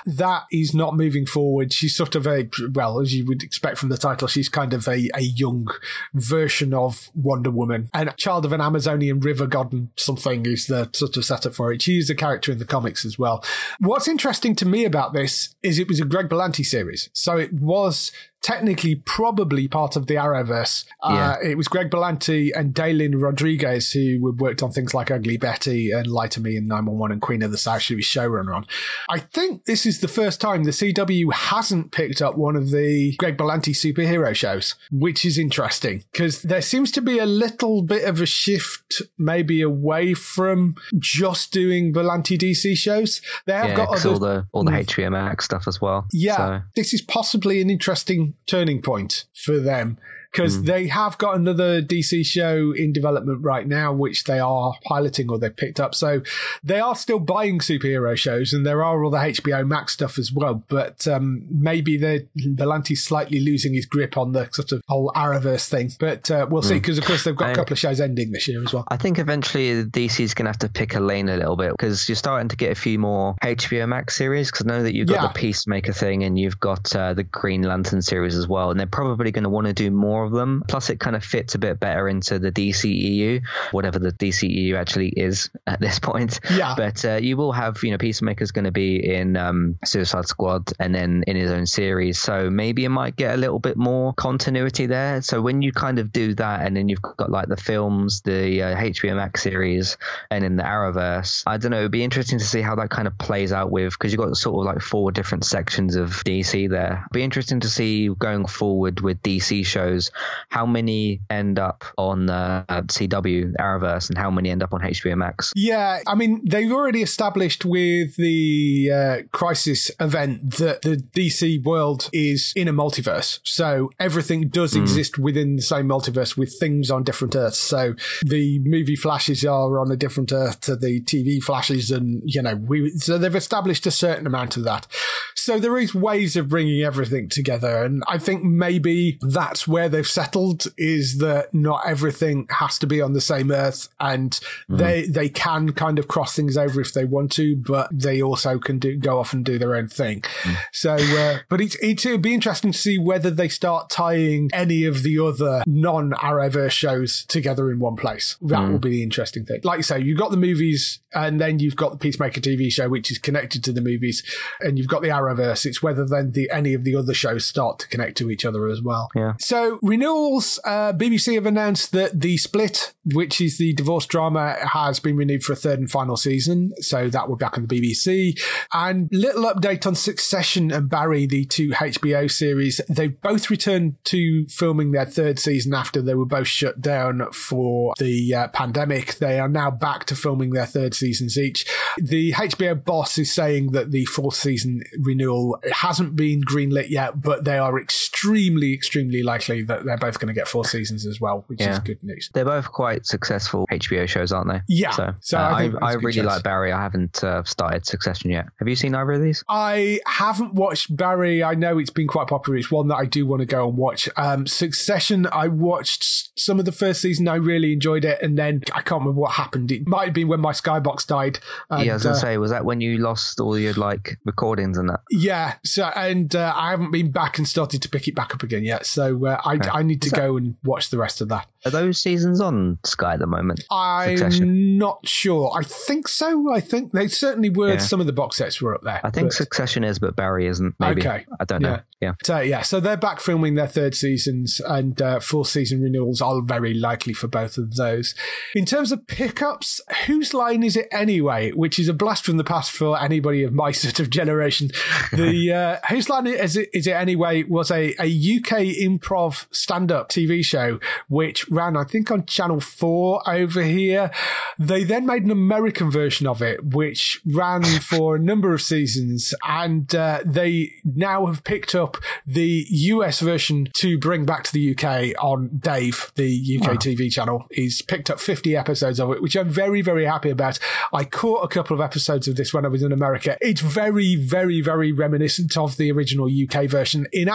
that is not moving forward. She's sort of a, well, as you would expect from the title, she's kind of a, a young version of Wonder Woman. And child of an Amazonian river god and something is the sort of setup for it. She's a character in the comics as well. What's interesting to me about this is it was a Greg Berlanti series. So it was technically probably part of the Arrowverse. Yeah. Uh, it was Greg Berlanti and Daylin Rodriguez who worked on things like Ugly Betty and Lie to Me and nine one one and Queen of the South. She was showrunner on. I think this is the first time the C W hasn't picked up one of the Greg Berlanti superhero shows, which is interesting because there seems to be a little bit of a shift maybe away from just doing Berlanti D C shows. They have yeah, got other, all the all the H B O Max stuff as well. Yeah, so. This is possibly an interesting turning point for them because mm. they have got another D C show in development right now, which they are piloting or they've picked up. So they are still buying superhero shows and there are all the H B O Max stuff as well. But um, maybe they're Berlanti's slightly losing his grip on the sort of whole Arrowverse thing. But uh, we'll mm. see because, of course, they've got I, a couple of shows ending this year as well. I think eventually D C's going to have to pick a lane a little bit because you're starting to get a few more H B O Max series because I know that you've got yeah. the Peacemaker thing and you've got uh, the Green Lantern series as well. And they're probably going to want to do more of them. Plus, it kind of fits a bit better into the D C E U, whatever the D C E U actually is at this point. Yeah. But uh, you will have, you know, Peacemaker's going to be in um, Suicide Squad and then in his own series. So maybe it might get a little bit more continuity there. So when you kind of do that and then you've got like the films, the uh, H B O Max series and in the Arrowverse, I don't know, it'd be interesting to see how that kind of plays out with, because you've got sort of like four different sections of D C there. It'd be interesting to see going forward with D C shows, how many end up on uh, C W, Arrowverse, and how many end up on H B O Max? Yeah, I mean, they've already established with the uh, Crisis event that the D C world is in a multiverse. So everything does mm. exist within the same multiverse with things on different Earths. So the movie Flashes are on a different Earth to the T V Flashes, and, you know, we so they've established a certain amount of that. So there is ways of bringing everything together, and I think maybe that's where they've settled, is that not everything has to be on the same Earth, and mm-hmm. they they can kind of cross things over if they want to, but they also can do go off and do their own thing. Mm. So, uh, but it's, it's it'll be interesting to see whether they start tying any of the other non-Arrowverse shows together in one place. That mm. will be the interesting thing. Like you say, you've got the movies, and then you've got the Peacemaker T V show, which is connected to the movies, and you've got the Arrowverse. It's whether then the any of the other shows start to connect to each other as well. Yeah. So renewals, uh, B B C have announced that The Split, which is the divorce drama, has been renewed for a third and final season. So that will be back on the B B C. And little update on Succession and Barry, the two H B O series. They've both returned to filming their third season after they were both shut down for the uh, pandemic. They are now back to filming their third seasons each. The H B O boss is saying that the fourth season renewal hasn't been greenlit yet, but they are extremely, extremely likely that they're both going to get four seasons as well, which yeah. is good news. They're both quite successful H B O shows, aren't they? Yeah. So, so uh, I, I, I really choice. like Barry. I haven't uh, started Succession yet. Have you seen either of these? I haven't watched Barry. I know it's been quite popular. It's one that I do want to go and watch. Um, Succession, I watched some of the first season. I really enjoyed it. And then I can't remember what happened. It might have been when my Skybox died. And, yeah, I was going to uh, say, was that when you lost all your like recordings and that? Yeah. So, and uh, I haven't been back and started to pick it back up again yet. So uh, I, okay. I need to that- go and watch the rest of that. Are those seasons on Sky at the moment? I'm Succession? not sure. I think so. I think they certainly were. Yeah. Some of the box sets were up there. I think but... Succession is, but Barry isn't. Maybe. Okay. I don't know. Yeah. yeah. So, yeah. So they're back filming their third seasons, and uh, fourth season renewals are very likely for both of those. In terms of pickups, Whose Line Is It Anyway? Which is a blast from the past for anybody of my sort of generation. The uh, Whose Line Is It, Is It Anyway was a, a U K improv stand-up T V show, which ran, I think, on Channel four over here. They then made an American version of it, which ran for a number of seasons, and uh, they now have picked up the U S version to bring back to the U K on Dave, the U K wow. T V channel. He's picked up fifty episodes of it, which I'm very, very happy about. I caught a couple of episodes of this when I was in America. It's very, very, very reminiscent of the original U K version. In actual fact,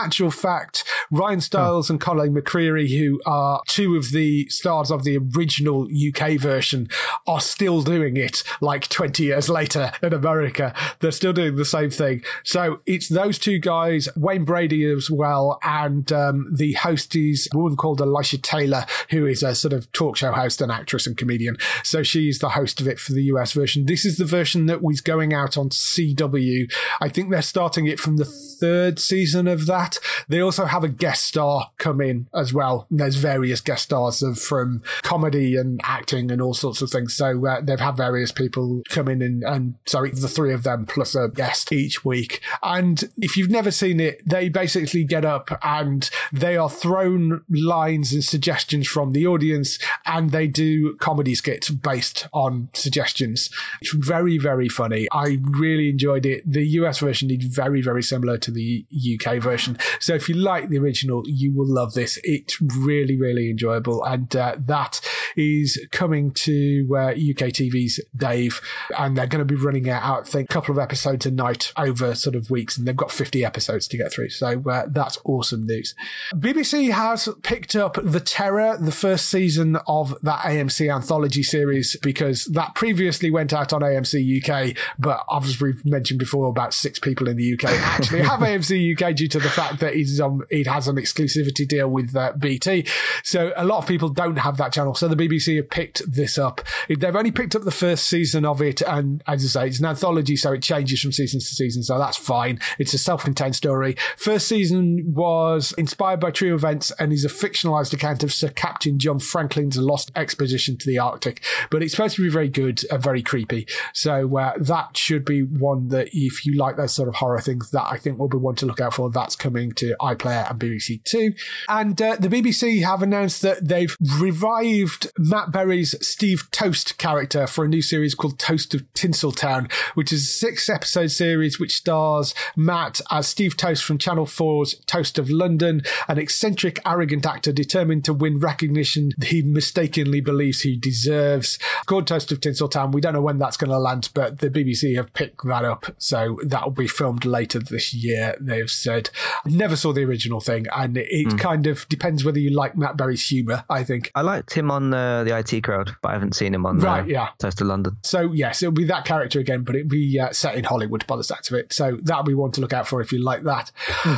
fact, Ryan Stiles oh. and Colin McCreary, who are two of the stars of the original U K version, are still doing it like twenty years later in America. They're still doing the same thing. So it's those two guys, Wayne Brady as well, and um, the host is a woman called Elisha Taylor, who is a sort of talk show host and actress and comedian. So she's the host of it for the U S version. This is the version that was going out on C W. I think they're starting it from the third season of that. They also have a guest star come in as well. And there's various guest stars of, from comedy and acting and all sorts of things. So uh, they've had various people come in and, and sorry, the three of them plus a guest each week. And if you've never seen it, they basically get up and they are thrown lines and suggestions from the audience, and they do comedy skits based on suggestions. It's very, very funny. I really enjoyed it. The U S version is very, very similar to the U K version. So if you like the original, you will love this. It's really, really enjoyable. And uh, that is coming to uh, U K T V's Dave. And they're going to be running out, I think, a couple of episodes a night over sort of weeks. And they've got fifty episodes to get through. So uh, that's awesome news. B B C has picked up The Terror, the first season of that A M C anthology series, because that previously went out on A M C U K, but as we've mentioned before, about six people in the U K actually have A M C U K due to the fact that he's on, it has an exclusivity deal with uh, B T. So a lot of people don't have that channel. So the B B C have picked this up. They've only picked up the first season of it, and as I say, it's an anthology, so it changes from season to season, so that's fine. It's a self-contained story. First season was inspired by true events and is a fictionalized account of Sir Captain John Franklin's lost expedition to the Arctic, but it's supposed to be very good and very creepy. So uh, that should be one that, if you like those sort of horror things, that I think will be one to look out for. That's coming to iPlayer and B B C Two. And uh, the B B C have announced that they've revived Matt Berry's Steve Toast character for a new series called Toast of Tinseltown, which is a six-episode series which stars Matt as Steve Toast from Channel four's Toast of London, an eccentric, arrogant actor determined to win recognition he mistakenly believes he deserves. Called Toast of Tinseltown. We don't know when that's going to land, but the B B C have picked that up, so that will be filmed later this year, they've said. Never saw the original thing, and it mm. kind of depends whether you like Matt Berry's humour, I think. I liked him on uh, the I T Crowd, but I haven't seen him on right, uh, yeah. Toast of London. So yes, it'll be that character again, but it'll be uh, set in Hollywood by the sounds of it. So that'll be one to look out for if you like that.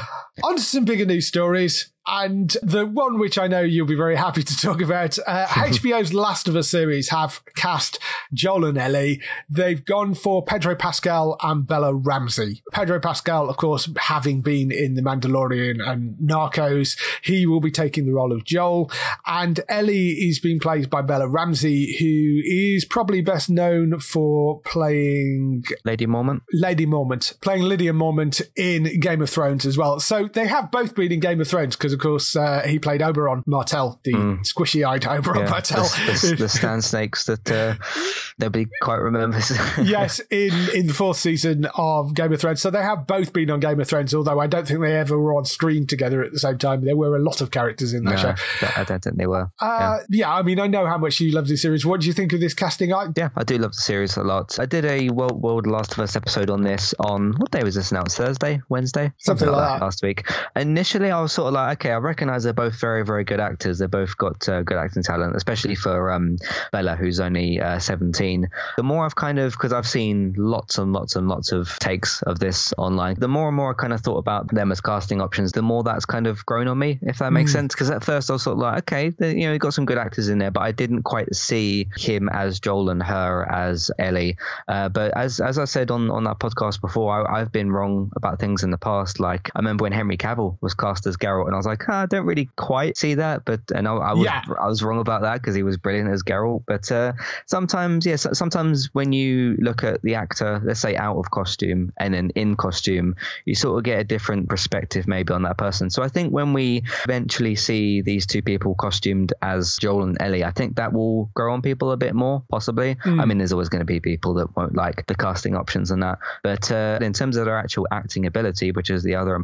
On to some bigger news stories. And the one which I know you'll be very happy to talk about, uh, H B O's Last of Us series have cast Joel and Ellie. They've gone for Pedro Pascal and Bella Ramsey. Pedro Pascal, of course, having been in The Mandalorian and Narcos, he will be taking the role of Joel. And Ellie is being played by Bella Ramsey, who is probably best known for playing Lady Mormont. Lady Mormont, playing Lydia Mormont in Game of Thrones as well. So they have both been in Game of Thrones, because of course, uh, he played Oberyn Martell, the mm. squishy-eyed Oberyn yeah, Martell. The, the, the stand snakes that uh, nobody quite remembers. Yes, in, in the fourth season of Game of Thrones. So they have both been on Game of Thrones, although I don't think they ever were on screen together at the same time. There were a lot of characters in that no, show. I don't think they were. Uh, yeah. yeah, I mean, I know how much you love the series. What do you think of this casting? I- yeah, I do love the series a lot. I did a World, World Last of Us episode on this on, what day was this announced? Thursday? Wednesday? Something, Something like, like that. Last week. Initially, I was sort of like, okay, I recognise they're both very, very good actors. They've both got uh, good acting talent, especially for um, Bella, who's only uh, seventeen. The more I've kind of, because I've seen lots and lots and lots of takes of this online, the more and more I kind of thought about them as casting options, the more that's kind of grown on me, if that makes mm. sense. Because at first I was sort of like, okay, they, you know, you've got some good actors in there, but I didn't quite see him as Joel and her as Ellie. Uh, but as as I said on, on that podcast before, I, I've been wrong about things in the past. Like, I remember when Henry Cavill was cast as Geralt, and I was like, oh, I don't really quite see that, but and I, I was yeah. I was wrong about that because he was brilliant as Geralt. But uh, sometimes, yes, yeah, sometimes when you look at the actor, let's say out of costume and then in costume, you sort of get a different perspective maybe on that person. So I think when we eventually see these two people costumed as Joel and Ellie, I think that will grow on people a bit more, possibly. Mm. I mean, there's always going to be people that won't like the casting options and that, but uh, in terms of their actual acting ability, which is the other important part,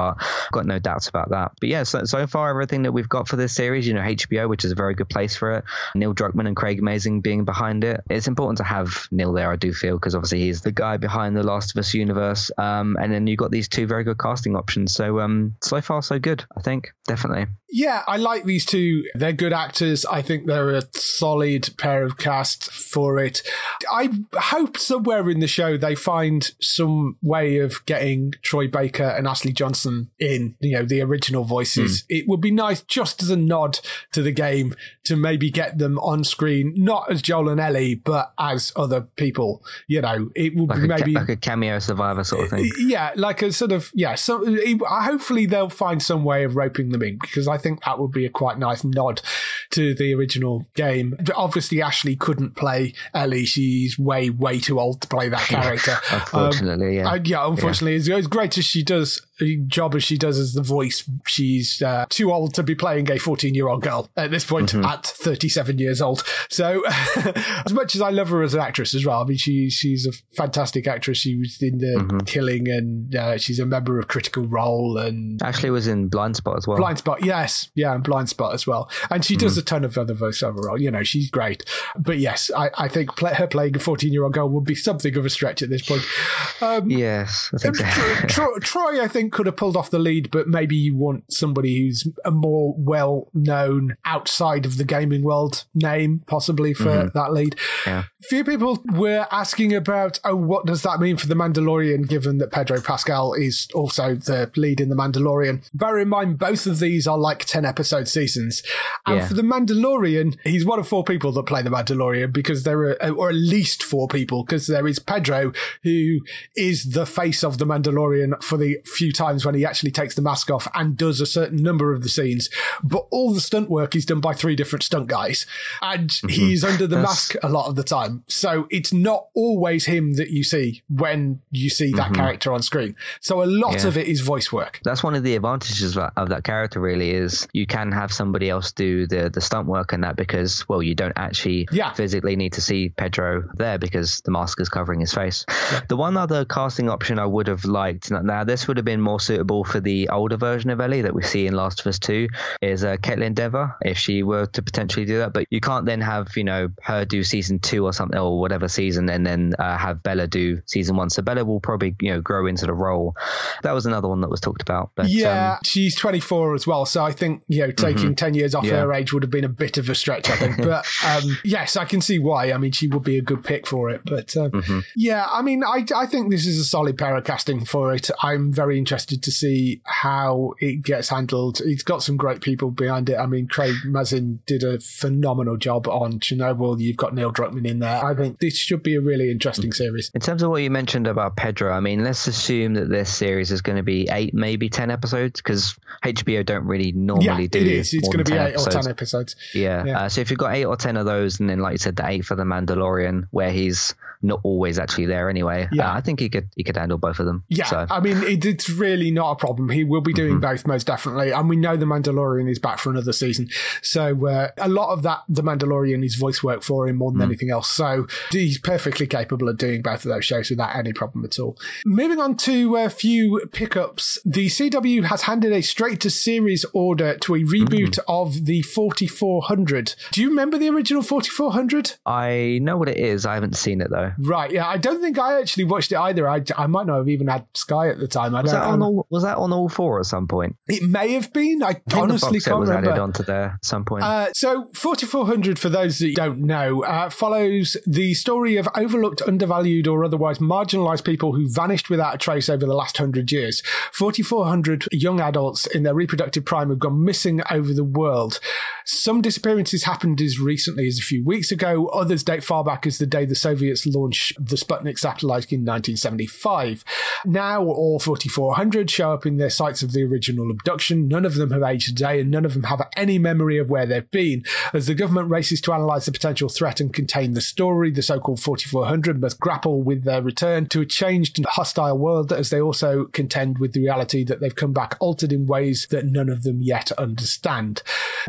part. Got no doubts about that. But yeah, so, so far everything that we've got for this series, you know, H B O, which is a very good place for it, Neil Druckmann and Craig Mazin being behind it. It's important to have Neil there, I do feel, because obviously he's the guy behind the Last of Us universe. Um, and then you've got these two very good casting options. So um, so far, so good, I think, definitely. Yeah, I like these two. They're good actors. I think they're a solid pair of cast for it. I hope somewhere in the show they find some way of getting Troy Baker and Ashley Johnson in, you know, the original voices. Mm. It would be nice, just as a nod to the game, to maybe get them on screen, not as Joel and Ellie, but as other people. You know, it would like be a maybe ca- like a cameo Survivor sort of thing. Yeah, like a sort of, yeah. So hopefully they'll find some way of roping them in, because I think that would be a quite nice nod to the original game. Obviously, Ashley couldn't play Ellie. She's way, way too old to play that character. Unfortunately, um, yeah. Uh, yeah, unfortunately, yeah. As, as great as she does, job as she does as the voice, she's uh, too old to be playing a fourteen-year-old girl at this point, mm-hmm. at thirty-seven years old. So as much as I love her as an actress as well, I mean, she she's a fantastic actress. She was in the mm-hmm. Killing, and uh, she's a member of Critical Role. And Ashley was in Blind Spot as well. Blind Spot, yes. Yeah, and Blind Spot as well. And she does mm-hmm. a ton of other voiceover role. You know, she's great. But yes, I, I think play, her playing a fourteen-year-old girl would be something of a stretch at this point. Um, yes, I think so. Troy, Troy, I think, could have pulled off the lead, but maybe you want somebody who's a more well-known outside of the gaming world name, possibly, for mm-hmm. that lead. Yeah. Few people were asking about, oh, what does that mean for The Mandalorian, given that Pedro Pascal is also the lead in The Mandalorian? Bear in mind, both of these are like ten-episode seasons. And yeah. for The Mandalorian, he's one of four people that play The Mandalorian, because there are, or at least four people, because there is Pedro, who is the face of The Mandalorian for the few times when he actually takes the mask off and does a certain number of the scenes. But all the stunt work is done by three different stunt guys. And mm-hmm. he's under the That's... mask a lot of the time. So it's not always him that you see when you see that mm-hmm. character on screen. So a lot yeah. of it is voice work. That's one of the advantages of that character, really, is you can have somebody else do the, the stunt work and that, because, well, you don't actually yeah. physically need to see Pedro there because the mask is covering his face. Yeah. The one other casting option I would have liked, now this would have been more suitable for the older version of Ellie that we see in Last of Us two, is uh, Caitlin Dever, if she were to potentially do that. But you can't then have, you know, her do season two or something, or whatever season, and then uh, have Bella do season one. So Bella will probably, you know, grow into the role. That was another one that was talked about. But, yeah, um, she's twenty-four as well. So I think, you know, taking mm-hmm. ten years off yeah. her age would have been a bit of a stretch, I think. But um, yes, I can see why. I mean, she would be a good pick for it. But uh, mm-hmm. yeah, I mean, I, I think this is a solid pair of casting for it. I'm very interested to see how it gets handled. It's got some great people behind it. I mean, Craig Mazin did a phenomenal job on Chernobyl. You've got Neil Druckmann in there. I think this should be a really interesting series. In terms of what you mentioned about Pedro, I mean, let's assume that this series is going to be eight, maybe ten episodes, because H B O don't really normally yeah, do it is. It's going to be eight episodes. or ten episodes. Yeah. yeah. Uh, so if you've got eight or ten of those, and then, like you said, the eight for The Mandalorian, where he's not always actually there anyway, yeah. uh, I think he could he could handle both of them. Yeah, so. I mean, it, it's really not a problem. He will be doing mm-hmm. both, most definitely. And we know The Mandalorian is back for another season. So uh, a lot of that, The Mandalorian, is voice work for him more than mm. anything else. So he's perfectly capable of doing both of those shows without any problem at all. Moving on to a few pickups, the C W has handed a straight-to-series order to a reboot mm. of the forty-four hundred. Do you remember the original forty-four hundred? I know what it is. I haven't seen it, though. Right, yeah. I don't think I actually watched it either. I, I might not have even had Sky at the time. I was, don't, that on all, was that on all four at some point? It may have been. I, I honestly can't was remember. Added onto there at some point. Uh, so forty-four hundred, for those that don't know, uh, follows the story of overlooked, undervalued, or otherwise marginalised people who vanished without a trace over the last hundred years. forty-four hundred young adults in their reproductive prime have gone missing over the world. Some disappearances happened as recently as a few weeks ago. Others date far back as the day the Soviets launched the Sputnik satellite in nineteen seventy-five. Now all forty-four hundred show up in their sites of the original abduction. None of them have aged a day, and none of them have any memory of where they've been. As the government races to analyse the potential threat and contain the story, the so-called forty-four hundred must grapple with their return to a changed and hostile world, as they also contend with the reality that they've come back altered in ways that none of them yet understand. The new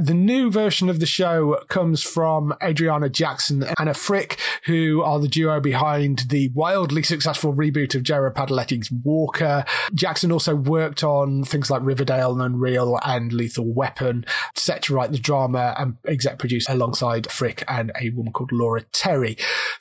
new version of the show comes from Adriana Jackson and Anna Frick, who are the duo behind the wildly successful reboot of Gerard Padaletti's Walker. Jackson also worked on things like Riverdale and Unreal and Lethal Weapon, set to write the drama and exec produce alongside Frick and a woman called Laura Terry.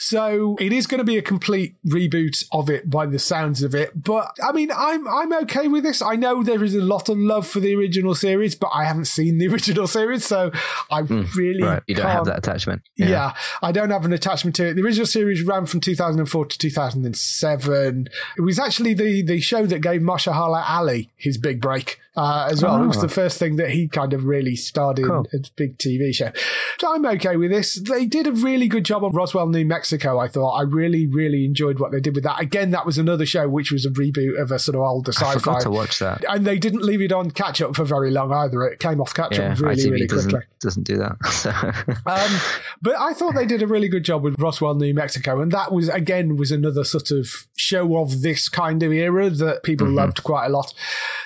So it is going to be a complete reboot of it by the sounds of it. But I mean, I'm I'm okay with this. I know there is a lot of love for the original series, but I haven't seen the original series, so I mm, really right. You don't can't, have that attachment. Yeah. yeah, I don't have an attachment to it. The original series ran from two thousand four to two thousand seven. It was actually the the show that gave Mahershala Ali his big break. Uh, as well. Oh. It was the first thing that he kind of really started cool. in a big T V show. So I'm okay with this. They did a really good job on Roswell, New Mexico, I thought. I really, really enjoyed what they did with that. Again, that was another show which was a reboot of a sort of older sci-fi. I forgot to watch that. And they didn't leave it on catch-up for very long either. It came off catch-up yeah, really, I T V really doesn't, quickly. doesn't do that. So. um, but I thought they did a really good job with Roswell, New Mexico. And that was, again, was another sort of show of this kind of era that people mm-hmm. loved quite a lot.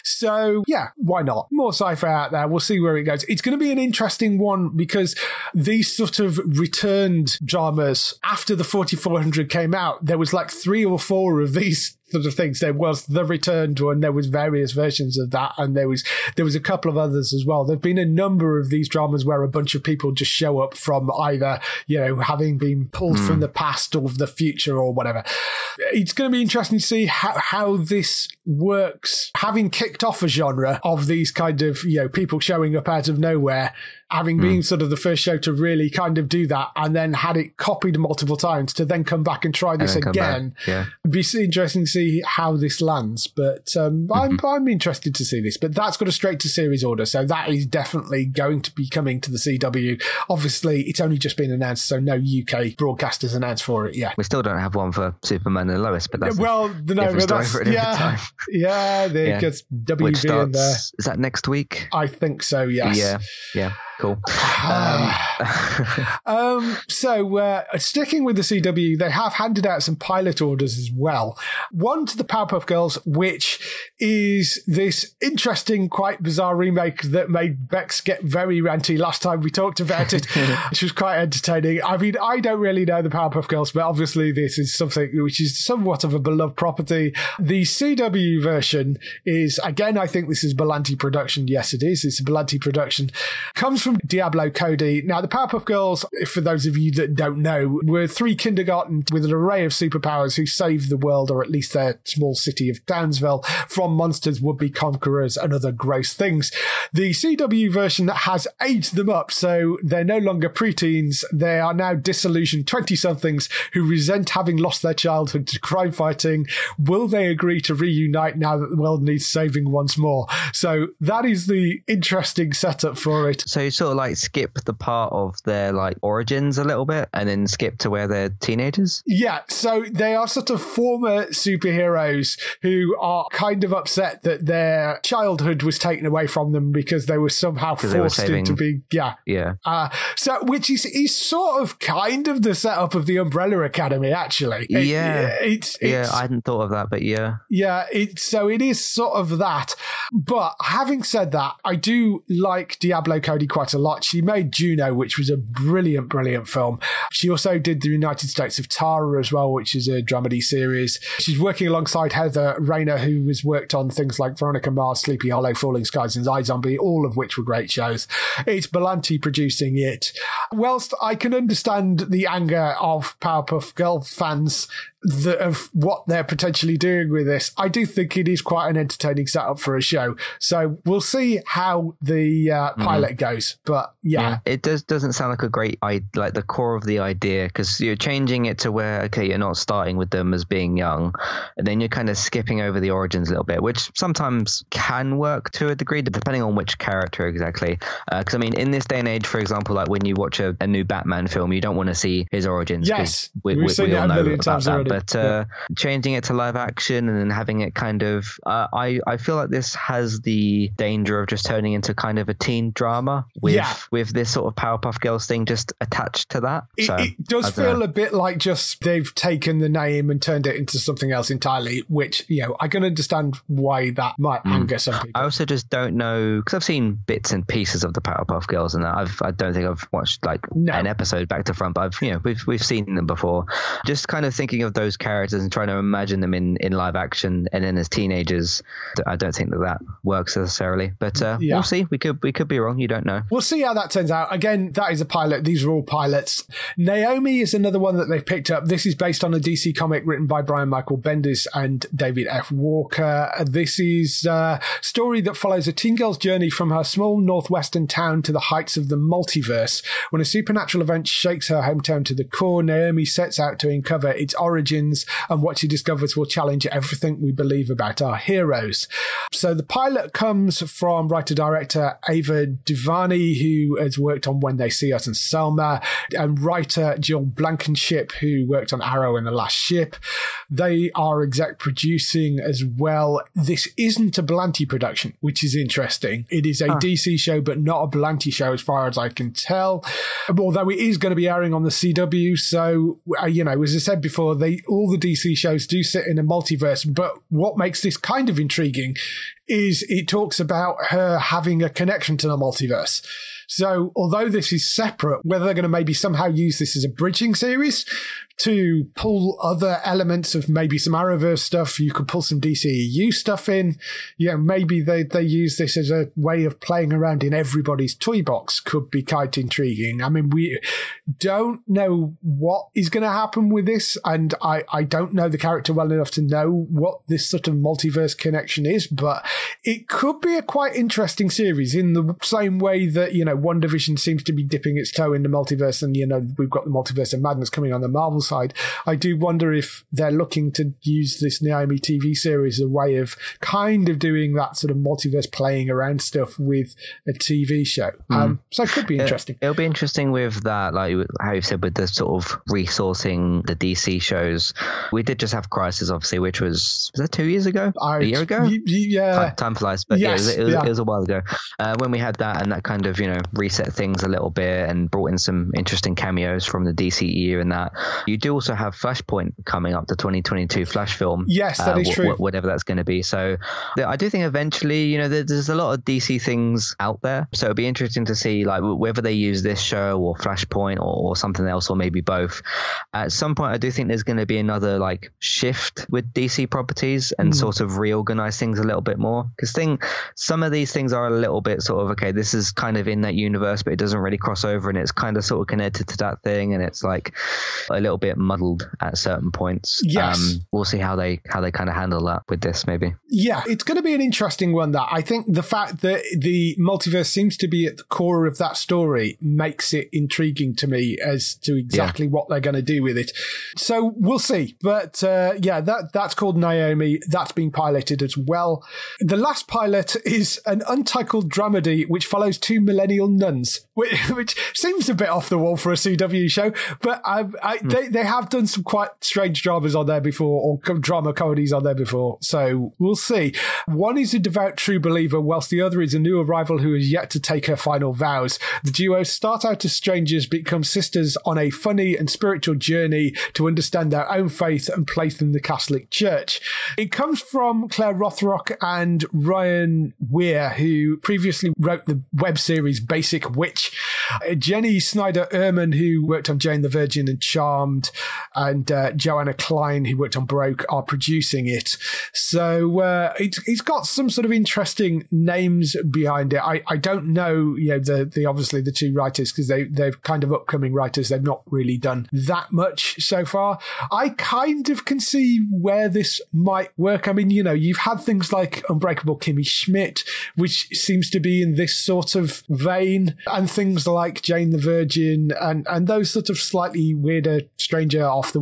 So, yeah, why not? More sci-fi out there. We'll see where it goes. It's going to be an interesting one because these sort of returned dramas, after the forty-four hundred came out, there was like three or four of these sort of things. There was the returned one, there was various versions of that, and there was there was a couple of others as well. There've been a number of these dramas where a bunch of people just show up from either, you know, having been pulled mm. from the past or the future or whatever. It's going to be interesting to see how, how this works, having kicked off a genre of these kind of, you know, people showing up out of nowhere, having mm. been sort of the first show to really kind of do that, and then had it copied multiple times to then come back and try this and again. Yeah. It'd be interesting to see how this lands. But um, mm-hmm. I'm I'm interested to see this. But that's got a straight to series order, so that is definitely going to be coming to the C W. Obviously, it's only just been announced, so no U K broadcasters announced for it yet. We still don't have one for Superman and Lois, but that's well, a no, but that's for yeah, time. yeah. There yeah. gets W B starts, in there. Is that next week? I think so. Yes. Yeah. Yeah. Cool. Um, um, so, uh, sticking with the C W, they have handed out some pilot orders as well. One to the Powerpuff Girls, which is this interesting, quite bizarre remake that made Bex get very ranty last time we talked about it, which was quite entertaining. I mean, I don't really know the Powerpuff Girls, but obviously this is something which is somewhat of a beloved property. The C W version is, again, I think this is Berlanti production. Yes, it is. It's a Berlanti production. Comes from Diablo Cody. Now, the Powerpuff Girls, for those of you that don't know, were three kindergarten with an array of superpowers who saved the world, or at least their small city of Townsville, from monsters, would-be conquerors, and other gross things. The C W version has aged them up, so they're no longer preteens. They are now disillusioned twenty-somethings who resent having lost their childhood to crime fighting. Will they agree to reunite now that the world needs saving once more? So that is the interesting setup for it. So sort of like skip the part of their like origins a little bit and then skip to where they're teenagers? Yeah, so they are sort of former superheroes who are kind of upset that their childhood was taken away from them because they were somehow forced were saving, into being, yeah. Yeah. Uh, so, which is, is sort of kind of the setup of the Umbrella Academy, actually. It, yeah. It's, it's, yeah, I hadn't thought of that, but yeah. Yeah, it, so it is sort of that. But having said that, I do like Diablo Cody quite a lot. She made Juno, which was a brilliant, brilliant film. She also did The United States of Tara as well, which is a dramedy series. She's working alongside Heather Rayner, who has worked on things like Veronica Mars, Sleepy Hollow, Falling Skies and iZombie, all of which were great shows. It's Berlanti producing it. Whilst I can understand the anger of Powerpuff Girl fans The, of what they're potentially doing with this, I do think it is quite an entertaining setup for a show. So we'll see how the uh, pilot mm-hmm. goes. But yeah. yeah, it does doesn't sound like a great I like the core of the idea, because you're changing it to where okay, you're not starting with them as being young, and then you're kind of skipping over the origins a little bit, which sometimes can work to a degree, depending on which character exactly. Because uh, I mean, in this day and age, for example, like when you watch a, a new Batman film, you don't want to see his origins. Yes, we, we, we've seen we all it a know million about times that. already. But uh, yeah. changing it to live action and then having it kind of, uh, I, I feel like this has the danger of just turning into kind of a teen drama with Yeah. with this sort of Powerpuff Girls thing just attached to that. It, so, it does I don't feel know. a bit like just they've taken the name and turned it into something else entirely, which, you know, I can understand why that might anger some people. I also just don't know, because I've seen bits and pieces of the Powerpuff Girls, and I've I don't think I've watched like No. an episode back to front, but I've you know we've we've seen them before. Just kind of thinking of those characters and trying to imagine them in, in live action, and then as teenagers, I don't think that that works necessarily. But uh, Yeah. we'll see. We could we could be wrong. You don't know. We'll see how that turns out. Again, that is a pilot. These are all pilots. Naomi is another one that they've picked up. This is based on a D C comic written by Brian Michael Bendis and David F. Walker. This is a story that follows a teen girl's journey from her small northwestern town to the heights of the multiverse. When a supernatural event shakes her hometown to the core, Naomi sets out to uncover its origins, and what she discovers will challenge everything we believe about our heroes. So the pilot comes from writer-director Ava DuVernay, who has worked on When They See Us and Selma, and writer Jill Blankenship, who worked on Arrow and The Last Ship. They are exec producing as well. This isn't a Blanty production, which is interesting. It is a Huh. D C show, but not a Blanty show as far as I can tell. Although it is going to be airing on the C W, so, uh, you know, as I said before, they all the D C shows do sit in a multiverse, but what makes this kind of intriguing is it talks about her having a connection to the multiverse. So although this is separate, whether they're going to maybe somehow use this as a bridging series to pull other elements of maybe some Arrowverse stuff, you could pull some D C E U stuff in. You know, maybe they, they use this as a way of playing around in everybody's toy box, could be quite intriguing. I mean, we don't know what is going to happen with this, and I, I don't know the character well enough to know what this sort of multiverse connection is, but it could be a quite interesting series in the same way that, you know, WandaVision seems to be dipping its toe in the multiverse, and, you know, we've got the Multiverse of Madness coming on the Marvel side. I do wonder if they're looking to use this Naomi T V series as a way of kind of doing that sort of multiverse playing around stuff with a T V show. Mm. Um, so it could be interesting. It, it'll be interesting with that, like how you said, with the sort of resourcing the D C shows. We did just have Crisis, obviously, which was, was that two years ago? I, a year ago? Y- y- yeah. Time, time flies, but Yes, yeah, it was, it, was, yeah. it was a while ago. Uh, when we had that, and that kind of, you know, reset things a little bit and brought in some interesting cameos from the D C E U and that. You do also have Flashpoint coming up, the twenty twenty-two Flash film. Yes, that uh, is wh- true. wh- whatever that's going to be. So th- I do think eventually, you know, there, there's a lot of D C things out there. So it'll be interesting to see, like, whether they use this show or Flashpoint or, or something else, or maybe both. At some point, I do think there's going to be another, like, shift with D C properties and mm. sort of reorganize things a little bit more. Because thing, some of these things are a little bit sort of, okay, this is kind of in that universe, but it doesn't really cross over, and it's kind of sort of connected to that thing, and it's like a little bit muddled at certain points. Yes. Um, we'll see how they how they kind of handle that with this, maybe. Yeah, it's going to be an interesting one. That I think the fact that the multiverse seems to be at the core of that story makes it intriguing to me as to exactly yeah. what they're going to do with it. So we'll see. But uh, yeah, that that's called Naomi. That's being piloted as well. The last pilot is an untitled dramedy which follows two millennial nuns, which, which seems a bit off the wall for a C W show, but I, I, mm. they, they have done some quite strange dramas on there before, or co- drama comedies on there before, so we'll see. One is a devout true believer, whilst the other is a new arrival who is yet to take her final vows. The duo start out as strangers, become sisters on a funny and spiritual journey to understand their own faith and place in the Catholic Church. It comes from Claire Rothrock and Ryan Weir, who previously wrote the web series Basic Witch. Jenny Snyder-Ehrman, who worked on Jane the Virgin and Charmed, and uh, Joanna Klein, who worked on Broke, are producing it. So uh, it's, it's got some sort of interesting names behind it. I, I don't know, you know, the, the obviously the two writers, because they, they're kind of upcoming writers. They've not really done that much so far. I kind of can see where this might work. I mean, you know, you've had things like Unbreakable Kimmy Schmidt, which seems to be in this sort of vein, and things like Jane the Virgin, and, and those sort of slightly weirder, stranger, off the wall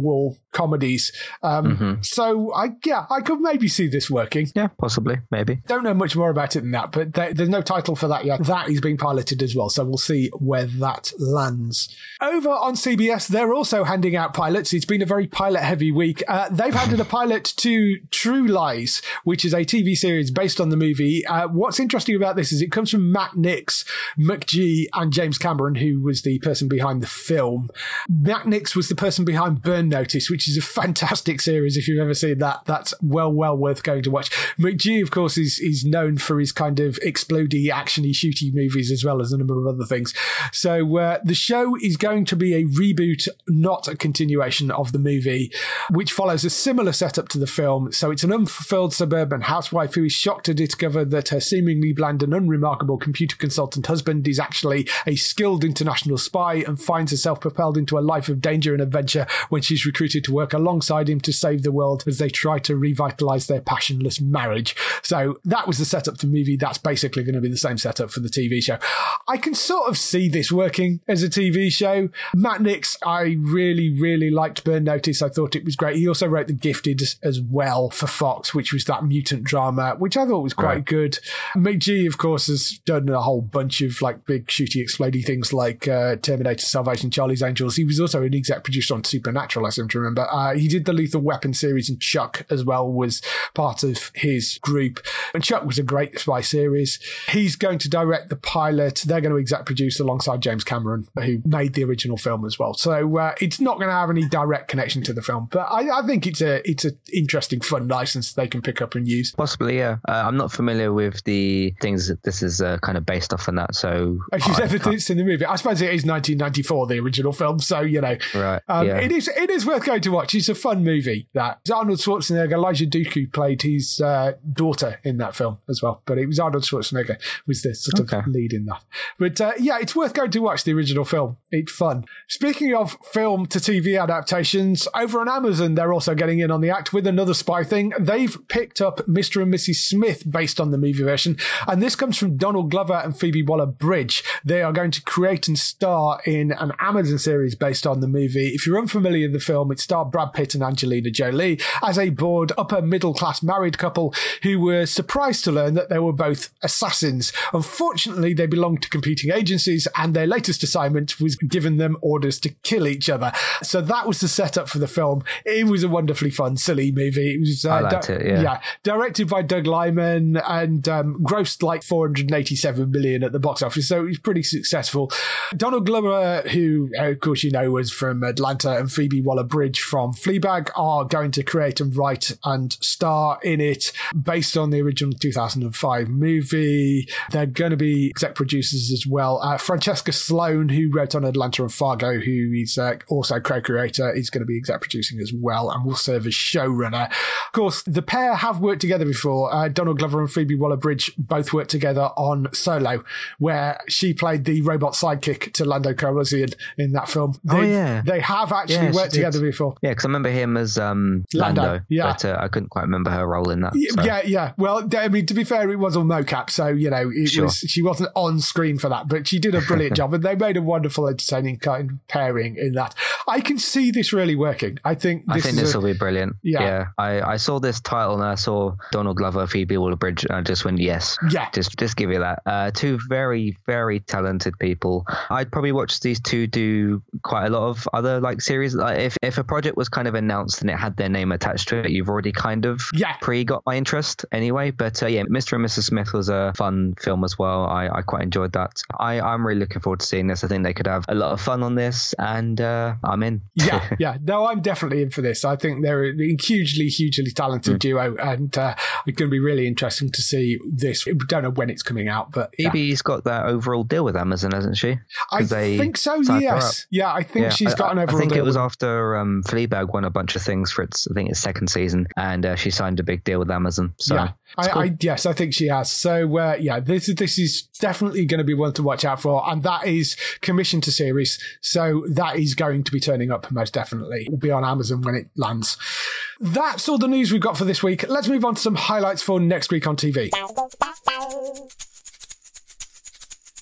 comedies. Um, mm-hmm. So, I yeah, I could maybe see this working. Yeah, possibly, maybe. Don't know much more about it than that, but there, there's no title for that yet. That is being piloted as well, so we'll see where that lands. Over on C B S, they're also handing out pilots. It's been a very pilot-heavy week. Uh, they've handed a pilot to True Lies, which is a T V series based on the movie. Uh, what's interesting about this is it comes from Matt Nix, McGee, and James Cameron, who was the person behind the film. Matt Nix was the person behind Burn Notice, which is a fantastic series. If you've ever seen that, that's well, well worth going to watch. McGee, of course, is, is known for his kind of explodey, actiony, shooty movies, as well as a number of other things. So uh, the show is going to be a reboot, not a continuation of the movie, which follows a similar setup to the film. So it's an unfulfilled suburban housewife who is shocked to discover that her seemingly bland and unremarkable computer consultant husband is actually a skilled international spy, and finds herself propelled into a life of danger and adventure when she's recruited to work alongside him to save the world as they try to revitalise their passionless marriage. So that was the setup for the movie. That's basically going to be the same setup for the T V show. I can sort of see this working as a T V show. Matt Nix, I really, really liked Burn Notice. I thought it was great. He also wrote The Gifted as well for Fox, which was that mutant drama, which I thought was quite right. good. McGee, of course, has done a whole bunch of like big shooty, explodey things like uh, Terminator Salvation, Charlie's Angels. He was also an exec producer on Supernatural, I seem to remember. Uh, he did the Lethal Weapon series, and Chuck as well was part of his group. And Chuck was a great spy series. He's going to direct the pilot. They're going to exec produce alongside James Cameron, who made the original film as well. So uh, it's not going to have any direct connection to the film, but I, I think it's a it's an interesting, fun license they can pick up and use. Possibly, yeah. Uh, I'm not familiar with the things that this is uh, kind of based off on that, so... She's evidence in the movie. I suppose it is nineteen ninety-four, the original film, so, you know. Right, um, yeah. It is it is worth going to watch. It's a fun movie, that. Arnold Schwarzenegger, Elijah Dooku played his uh, daughter in that film as well, but it was Arnold Schwarzenegger was the sort okay. of lead in that. But uh, yeah, it's worth going to watch the original film. It's fun. Speaking of film to T V adaptations, over on Amazon, they're also getting in on the act with another spy thing. They've picked up Mister and Missus Smith based on the movie version, and this comes from Donald Glover and Phoebe Waller-Bridge. They are going to create and star in an Amazon series based on the movie. If you're unfamiliar with the film, it starred Brad Pitt and Angelina Jolie as a bored upper middle class married couple who were surprised to learn that they were both assassins. Unfortunately, they belonged to competing agencies, and their latest assignment was giving them orders to kill each other. So that was the setup for the film. It was a wonderfully fun, silly movie. It was uh, I liked di- it, yeah. yeah, directed by Doug Liman and um, grossed like four hundred eighty-seven million at the box office, so it was pretty successful. Donald Glover, who of course you know was from Atlanta, and Phoebe Waller-Bridge from Fleabag, are going to create and write and star in it based on the original two thousand five movie. They're going to be exec producers as well. Uh, Francesca Sloan, who wrote on Atlanta and Fargo, who is uh, also co-creator, is going to be exec producing as well and will serve as showrunner. Of course, the pair have worked together before. Uh, Donald Glover and Phoebe Waller-Bridge both worked together on Solo, where she played the robot sidekick to Lando Calrissian in that film. They, oh, yeah. They have actually yeah, worked together before. Yeah, because I remember him as um, Lando, Lando, yeah. but uh, I couldn't quite remember her role in that. So. Yeah, yeah. Well, I mean, to be fair, it was all mocap, so, you know, it sure. was she wasn't on screen for that, but she did a brilliant job, and they made a wonderful, entertaining kind of pairing in that. I can see this really working. I think this I think this a, will be brilliant. Yeah. yeah. I, I saw this title and I saw Donald Glover, Phoebe Waller-Bridge, and I just went, yes. Yeah. Just just give you that. Uh, two very, very talented people. I'd probably watch these two do quite a lot of other like series. Like if, if a project was kind of announced and it had their name attached to it, you've already kind of yeah. pre-got my interest anyway. But uh, yeah, Mister and Missus Smith was a fun film as well. I, I quite enjoyed that. I, I'm really looking forward to seeing this. I think they could have a lot of fun on this, and uh, I'm in. yeah, yeah. No, I'm definitely in for this. I think they're a hugely, hugely talented mm. duo, and uh, it's going to be really interesting to see this. We don't know when it's coming out, but yeah. Phoebe's got that overall deal with Amazon, hasn't she? I think so, yes. Yeah, I think yeah, she's got an overall deal. I think deal it was after um, Fleabag won a bunch of things for its, I think its second season, and uh, she signed a big deal with Amazon. So yeah. I, cool. I, yes, I think she has. So, uh, yeah, this, this is definitely going to be one to watch out for, and that is commissioned to series, so that is going to be turning up most definitely. It will be on Amazon when it lands. That's all the news we've got for this week. Let's move on to some highlights for next week on T V.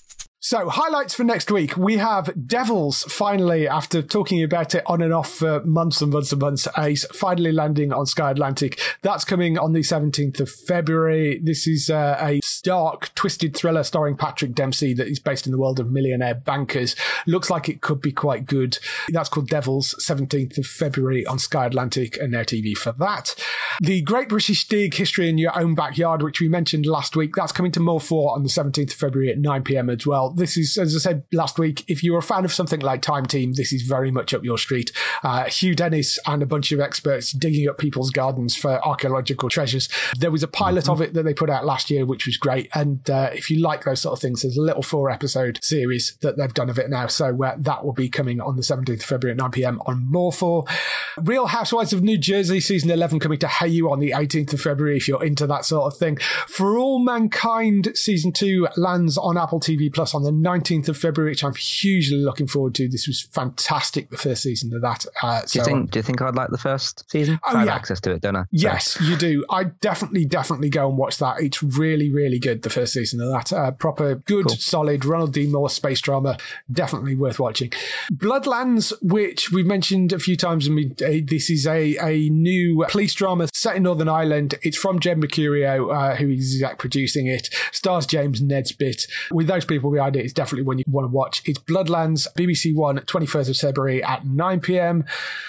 So, highlights for next week. We have Devils finally, after talking about it on and off for months and months and months, is finally landing on Sky Atlantic. That's coming on the seventeenth of February. This is uh, a dark, twisted thriller starring Patrick Dempsey that is based in the world of millionaire bankers. Looks like it could be quite good. That's called Devils, seventeenth of February on Sky Atlantic and Now T V for that. The Great British Dig, History in Your Own Backyard, which we mentioned last week, that's coming to More four on the seventeenth of February at nine p.m. as well. This is, as I said last week, if you're a fan of something like Time Team, this is very much up your street. Uh, Hugh Dennis and a bunch of experts digging up people's gardens for archaeological treasures. There was a pilot mm-hmm. of it that they put out last year, which was great. And uh, if you like those sort of things, there's a little four episode series that they've done of it now. So uh, that will be coming on the seventeenth of February at nine p.m. on More four. Real Housewives of New Jersey season eleven coming to Hey You on the eighteenth of February if you're into that sort of thing. For All Mankind season two lands on Apple T V Plus on the nineteenth of February, which I'm hugely looking forward to. This was fantastic, the first season of that. Uh, do you so, think? Do you think I'd like the first season? Oh, I have yeah. access to it, don't I? Yes, so. you do. I definitely, definitely go and watch that. It's really, really good, the first season of that. Uh, proper, good, cool. solid Ronald D. Moore space drama. Definitely worth watching. Bloodlands, which we've mentioned a few times, and we, uh, this is a, a new police drama set in Northern Ireland. It's from Jed Mercurio, uh, who is exec producing it. Stars James Nesbitt. With those people behind it, it's definitely one you want to watch. It's Bloodlands, B B C One, twenty-first of February at nine p.m.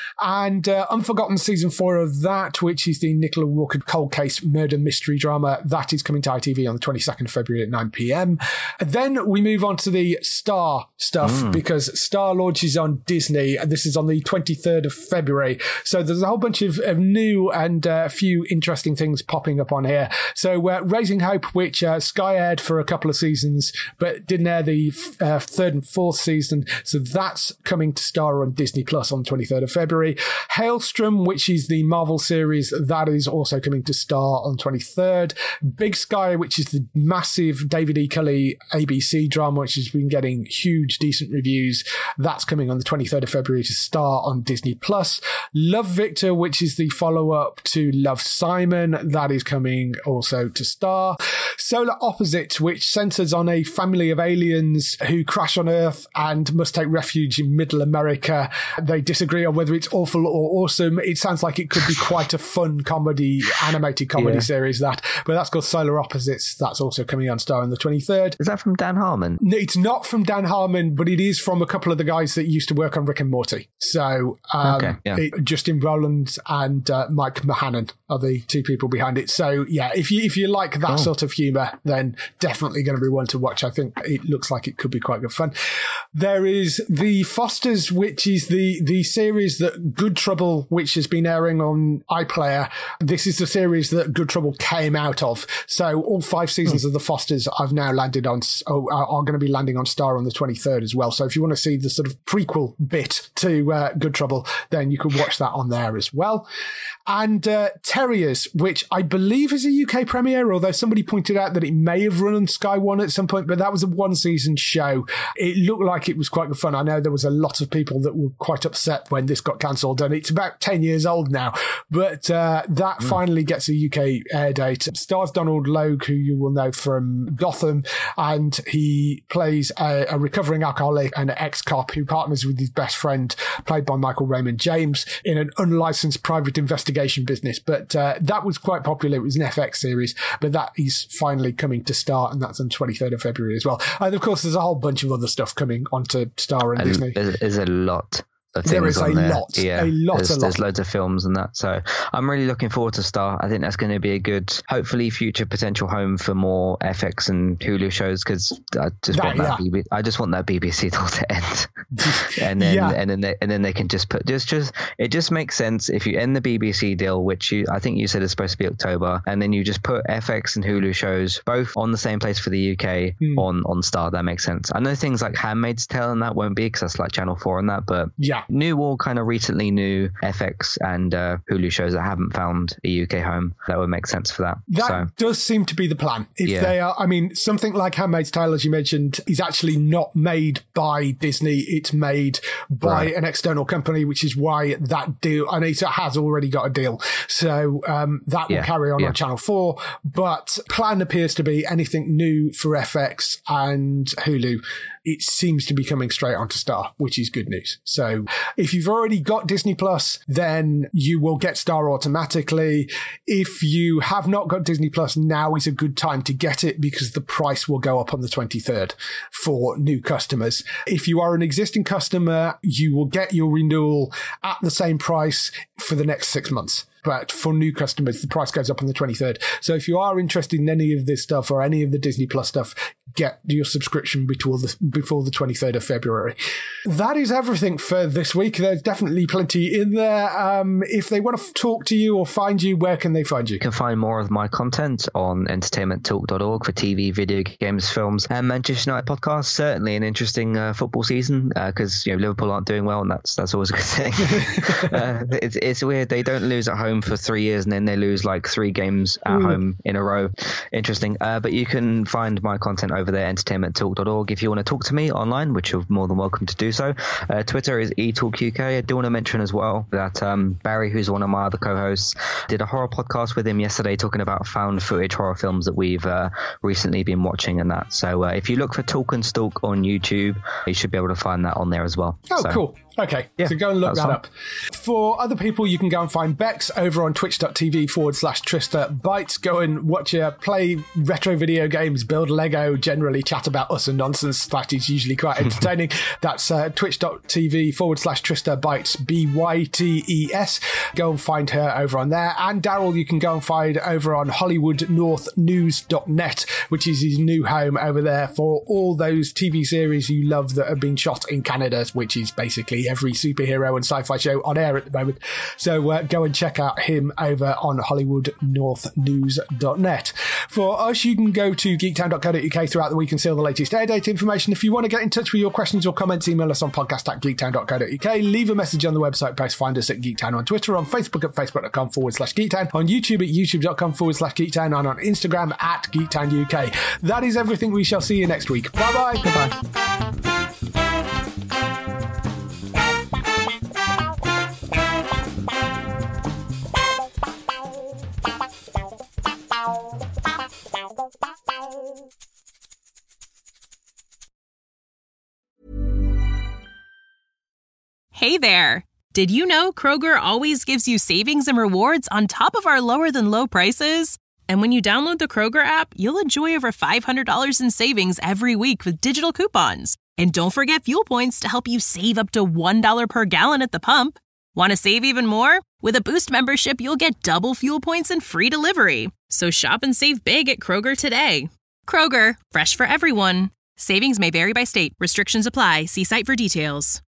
And uh, Unforgotten season four of that, which is the Nicola Walker cold case murder mystery drama, that is coming to I T V on the twenty-second of February at nine p.m. And then we move on to the Star stuff mm. because Star launches on Disney, and this is on the twenty-third of February. So there's a whole bunch of, of new and a uh, few interesting things popping up on here. So uh, Raising Hope, which uh, Sky aired for a couple of seasons, but didn't air the uh, third and fourth season. So that's coming to Star on Disney Plus on the twenty-third of February. Hailstrom, which is the Marvel series, that is also coming to Star on the twenty-third. Big Sky, which is the massive David E. Kelly A B C drama, which has been getting huge, decent reviews. That's coming on the twenty-third of February to Star on Disney Plus. Love Victor, which is the follow-up to Love Simon, that is coming also to Star. Solar Opposite, which centers on a family of aliens who crash on Earth and must take refuge in Middle America. They disagree on whether it's awful or awesome. It sounds like it could be quite a fun comedy, animated comedy yeah. series, that. But that's called Solar Opposites. That's also coming on Star on the twenty-third. Is that from Dan Harmon? No, it's not from Dan Harmon, but it is from a couple of the guys that used to work on Rick and Morty. So um, okay, yeah. it, Justin Rowland and uh, Mike Mahannon are the two people behind it. So yeah, if you if you like that cool. sort of humour, then definitely going to be one to watch. I think it looks like it could be quite good fun. There is The Fosters, which is the the series that Good Trouble, which has been airing on iPlayer. This is the series that Good Trouble came out of. So all five seasons mm. of The Fosters I've now landed on, oh, are going to be landing on Star on the twenty-third as well. So if you want to see the sort of prequel bit to uh, Good Trouble, then you can watch that on there as well. And uh, Terriers, which I believe is a U K premiere, although somebody pointed out that it may have run on Sky One at some point, but that was a one-season show. It looked like it was quite good fun. I know there was a lot of people that were quite upset when this got cancelled, and it's about ten years old now, but uh, that mm. finally gets a U K air date. Stars Donald Logue, who you will know from Gotham, and he plays a, a recovering alcoholic and an ex-cop who partners with his best friend, played by Michael Raymond James, in an unlicensed private investigation business. But uh, that was quite popular. It was an F X series, but that is finally coming to Star, and that's on the twenty-third of February as well. And of course, there's a whole bunch of other stuff coming onto Star and, and Disney. There's a lot. There is a there. lot, yeah, a lot, there's, a lot. There's loads of films and that. So I'm really looking forward to Star. I think that's going to be a good, hopefully future potential home for more F X and Hulu shows, because I just that, want that. Yeah. B B, I just want that B B C deal to end, and then yeah. and then they, and then they can just put just just it just makes sense if you end the B B C deal, which you I think you said is supposed to be October, and then you just put F X and Hulu shows both on the same place for the U K mm. on on Star. That makes sense. I know things like Handmaid's Tale and that won't be because that's like Channel Four and that, but yeah. Yeah. New or kind of recently new F X and uh, Hulu shows that haven't found a U K home. That would make sense for that. That so. does seem to be the plan. If Yeah. they are, I mean, something like Handmaid's Tale, as you mentioned, is actually not made by Disney. It's made by Right. an external company, which is why that deal, and it has already got a deal. So um, that will Yeah. carry on Yeah. on Channel four. But plan appears to be anything new for F X and Hulu. It seems to be coming straight onto Star, which is good news. So if you've already got Disney Plus, then you will get Star automatically. If you have not got Disney Plus, now is a good time to get it because the price will go up on the twenty-third for new customers. If you are an existing customer, you will get your renewal at the same price for the next six months. But for new customers, the price goes up on the twenty-third. So if you are interested in any of this stuff or any of the Disney Plus stuff, get your subscription before the, before the twenty-third of February. That is everything for this week. There's definitely plenty in there. Um, if they want to talk to you or find you, where can they find you? You can find more of my content on entertainment talk dot org for T V, video games, films, and Manchester United podcast. Certainly an interesting uh, football season because uh, you know Liverpool aren't doing well, and that's that's always a good thing. uh, it's it's weird. They don't lose at home for three years, and then they lose like three games at mm. home in a row. Interesting. Uh, but you can find my content over there, entertainment talk dot org. If you want to talk to me online, which you're more than welcome to do so. Uh, Twitter is e talk U K. I do want to mention as well that um, Barry, who's one of my other co-hosts, did a horror podcast with him yesterday talking about found footage horror films that we've uh, recently been watching and that. So uh, if you look for Talk and Stalk on YouTube, you should be able to find that on there as well. Oh, so, cool. Okay, yeah, so go and look that fun. up. For other people, you can go and find Bex over on twitch.tv forward slash Trista Bytes. Go and watch her play retro video games, build Lego, generally chat about us and nonsense. That is usually quite entertaining. That's uh, twitch.tv forward slash Trista Bytes, B Y T E S. Go and find her over on there. And Daryl, you can go and find over on hollywood north news dot net, which is his new home over there for all those T V series you love that have been shot in Canada, which is basically every superhero and sci-fi show on air at the moment. So uh, go and check out him over on hollywood north news dot net. For us, you can go to geektown dot co dot uk throughout the week and see all the latest air date information. If you want to get in touch with your questions or comments, email us on podcast at geektown dot co dot uk. Leave a message on the website post. Find us at Geektown on Twitter, on Facebook at facebook.com forward slash Geektown, on YouTube at youtube.com forward slash Geektown, and on Instagram at Geektown U K. That is everything. We shall see you next week. Bye-bye. Bye-bye. Hey there! Did you know Kroger always gives you savings and rewards on top of our lower-than-low prices? And when you download the Kroger app, you'll enjoy over five hundred dollars in savings every week with digital coupons. And don't forget fuel points to help you save up to one dollar per gallon at the pump. Want to save even more? With a Boost membership, you'll get double fuel points and free delivery. So shop and save big at Kroger today. Kroger, fresh for everyone. Savings may vary by state. Restrictions apply. See site for details.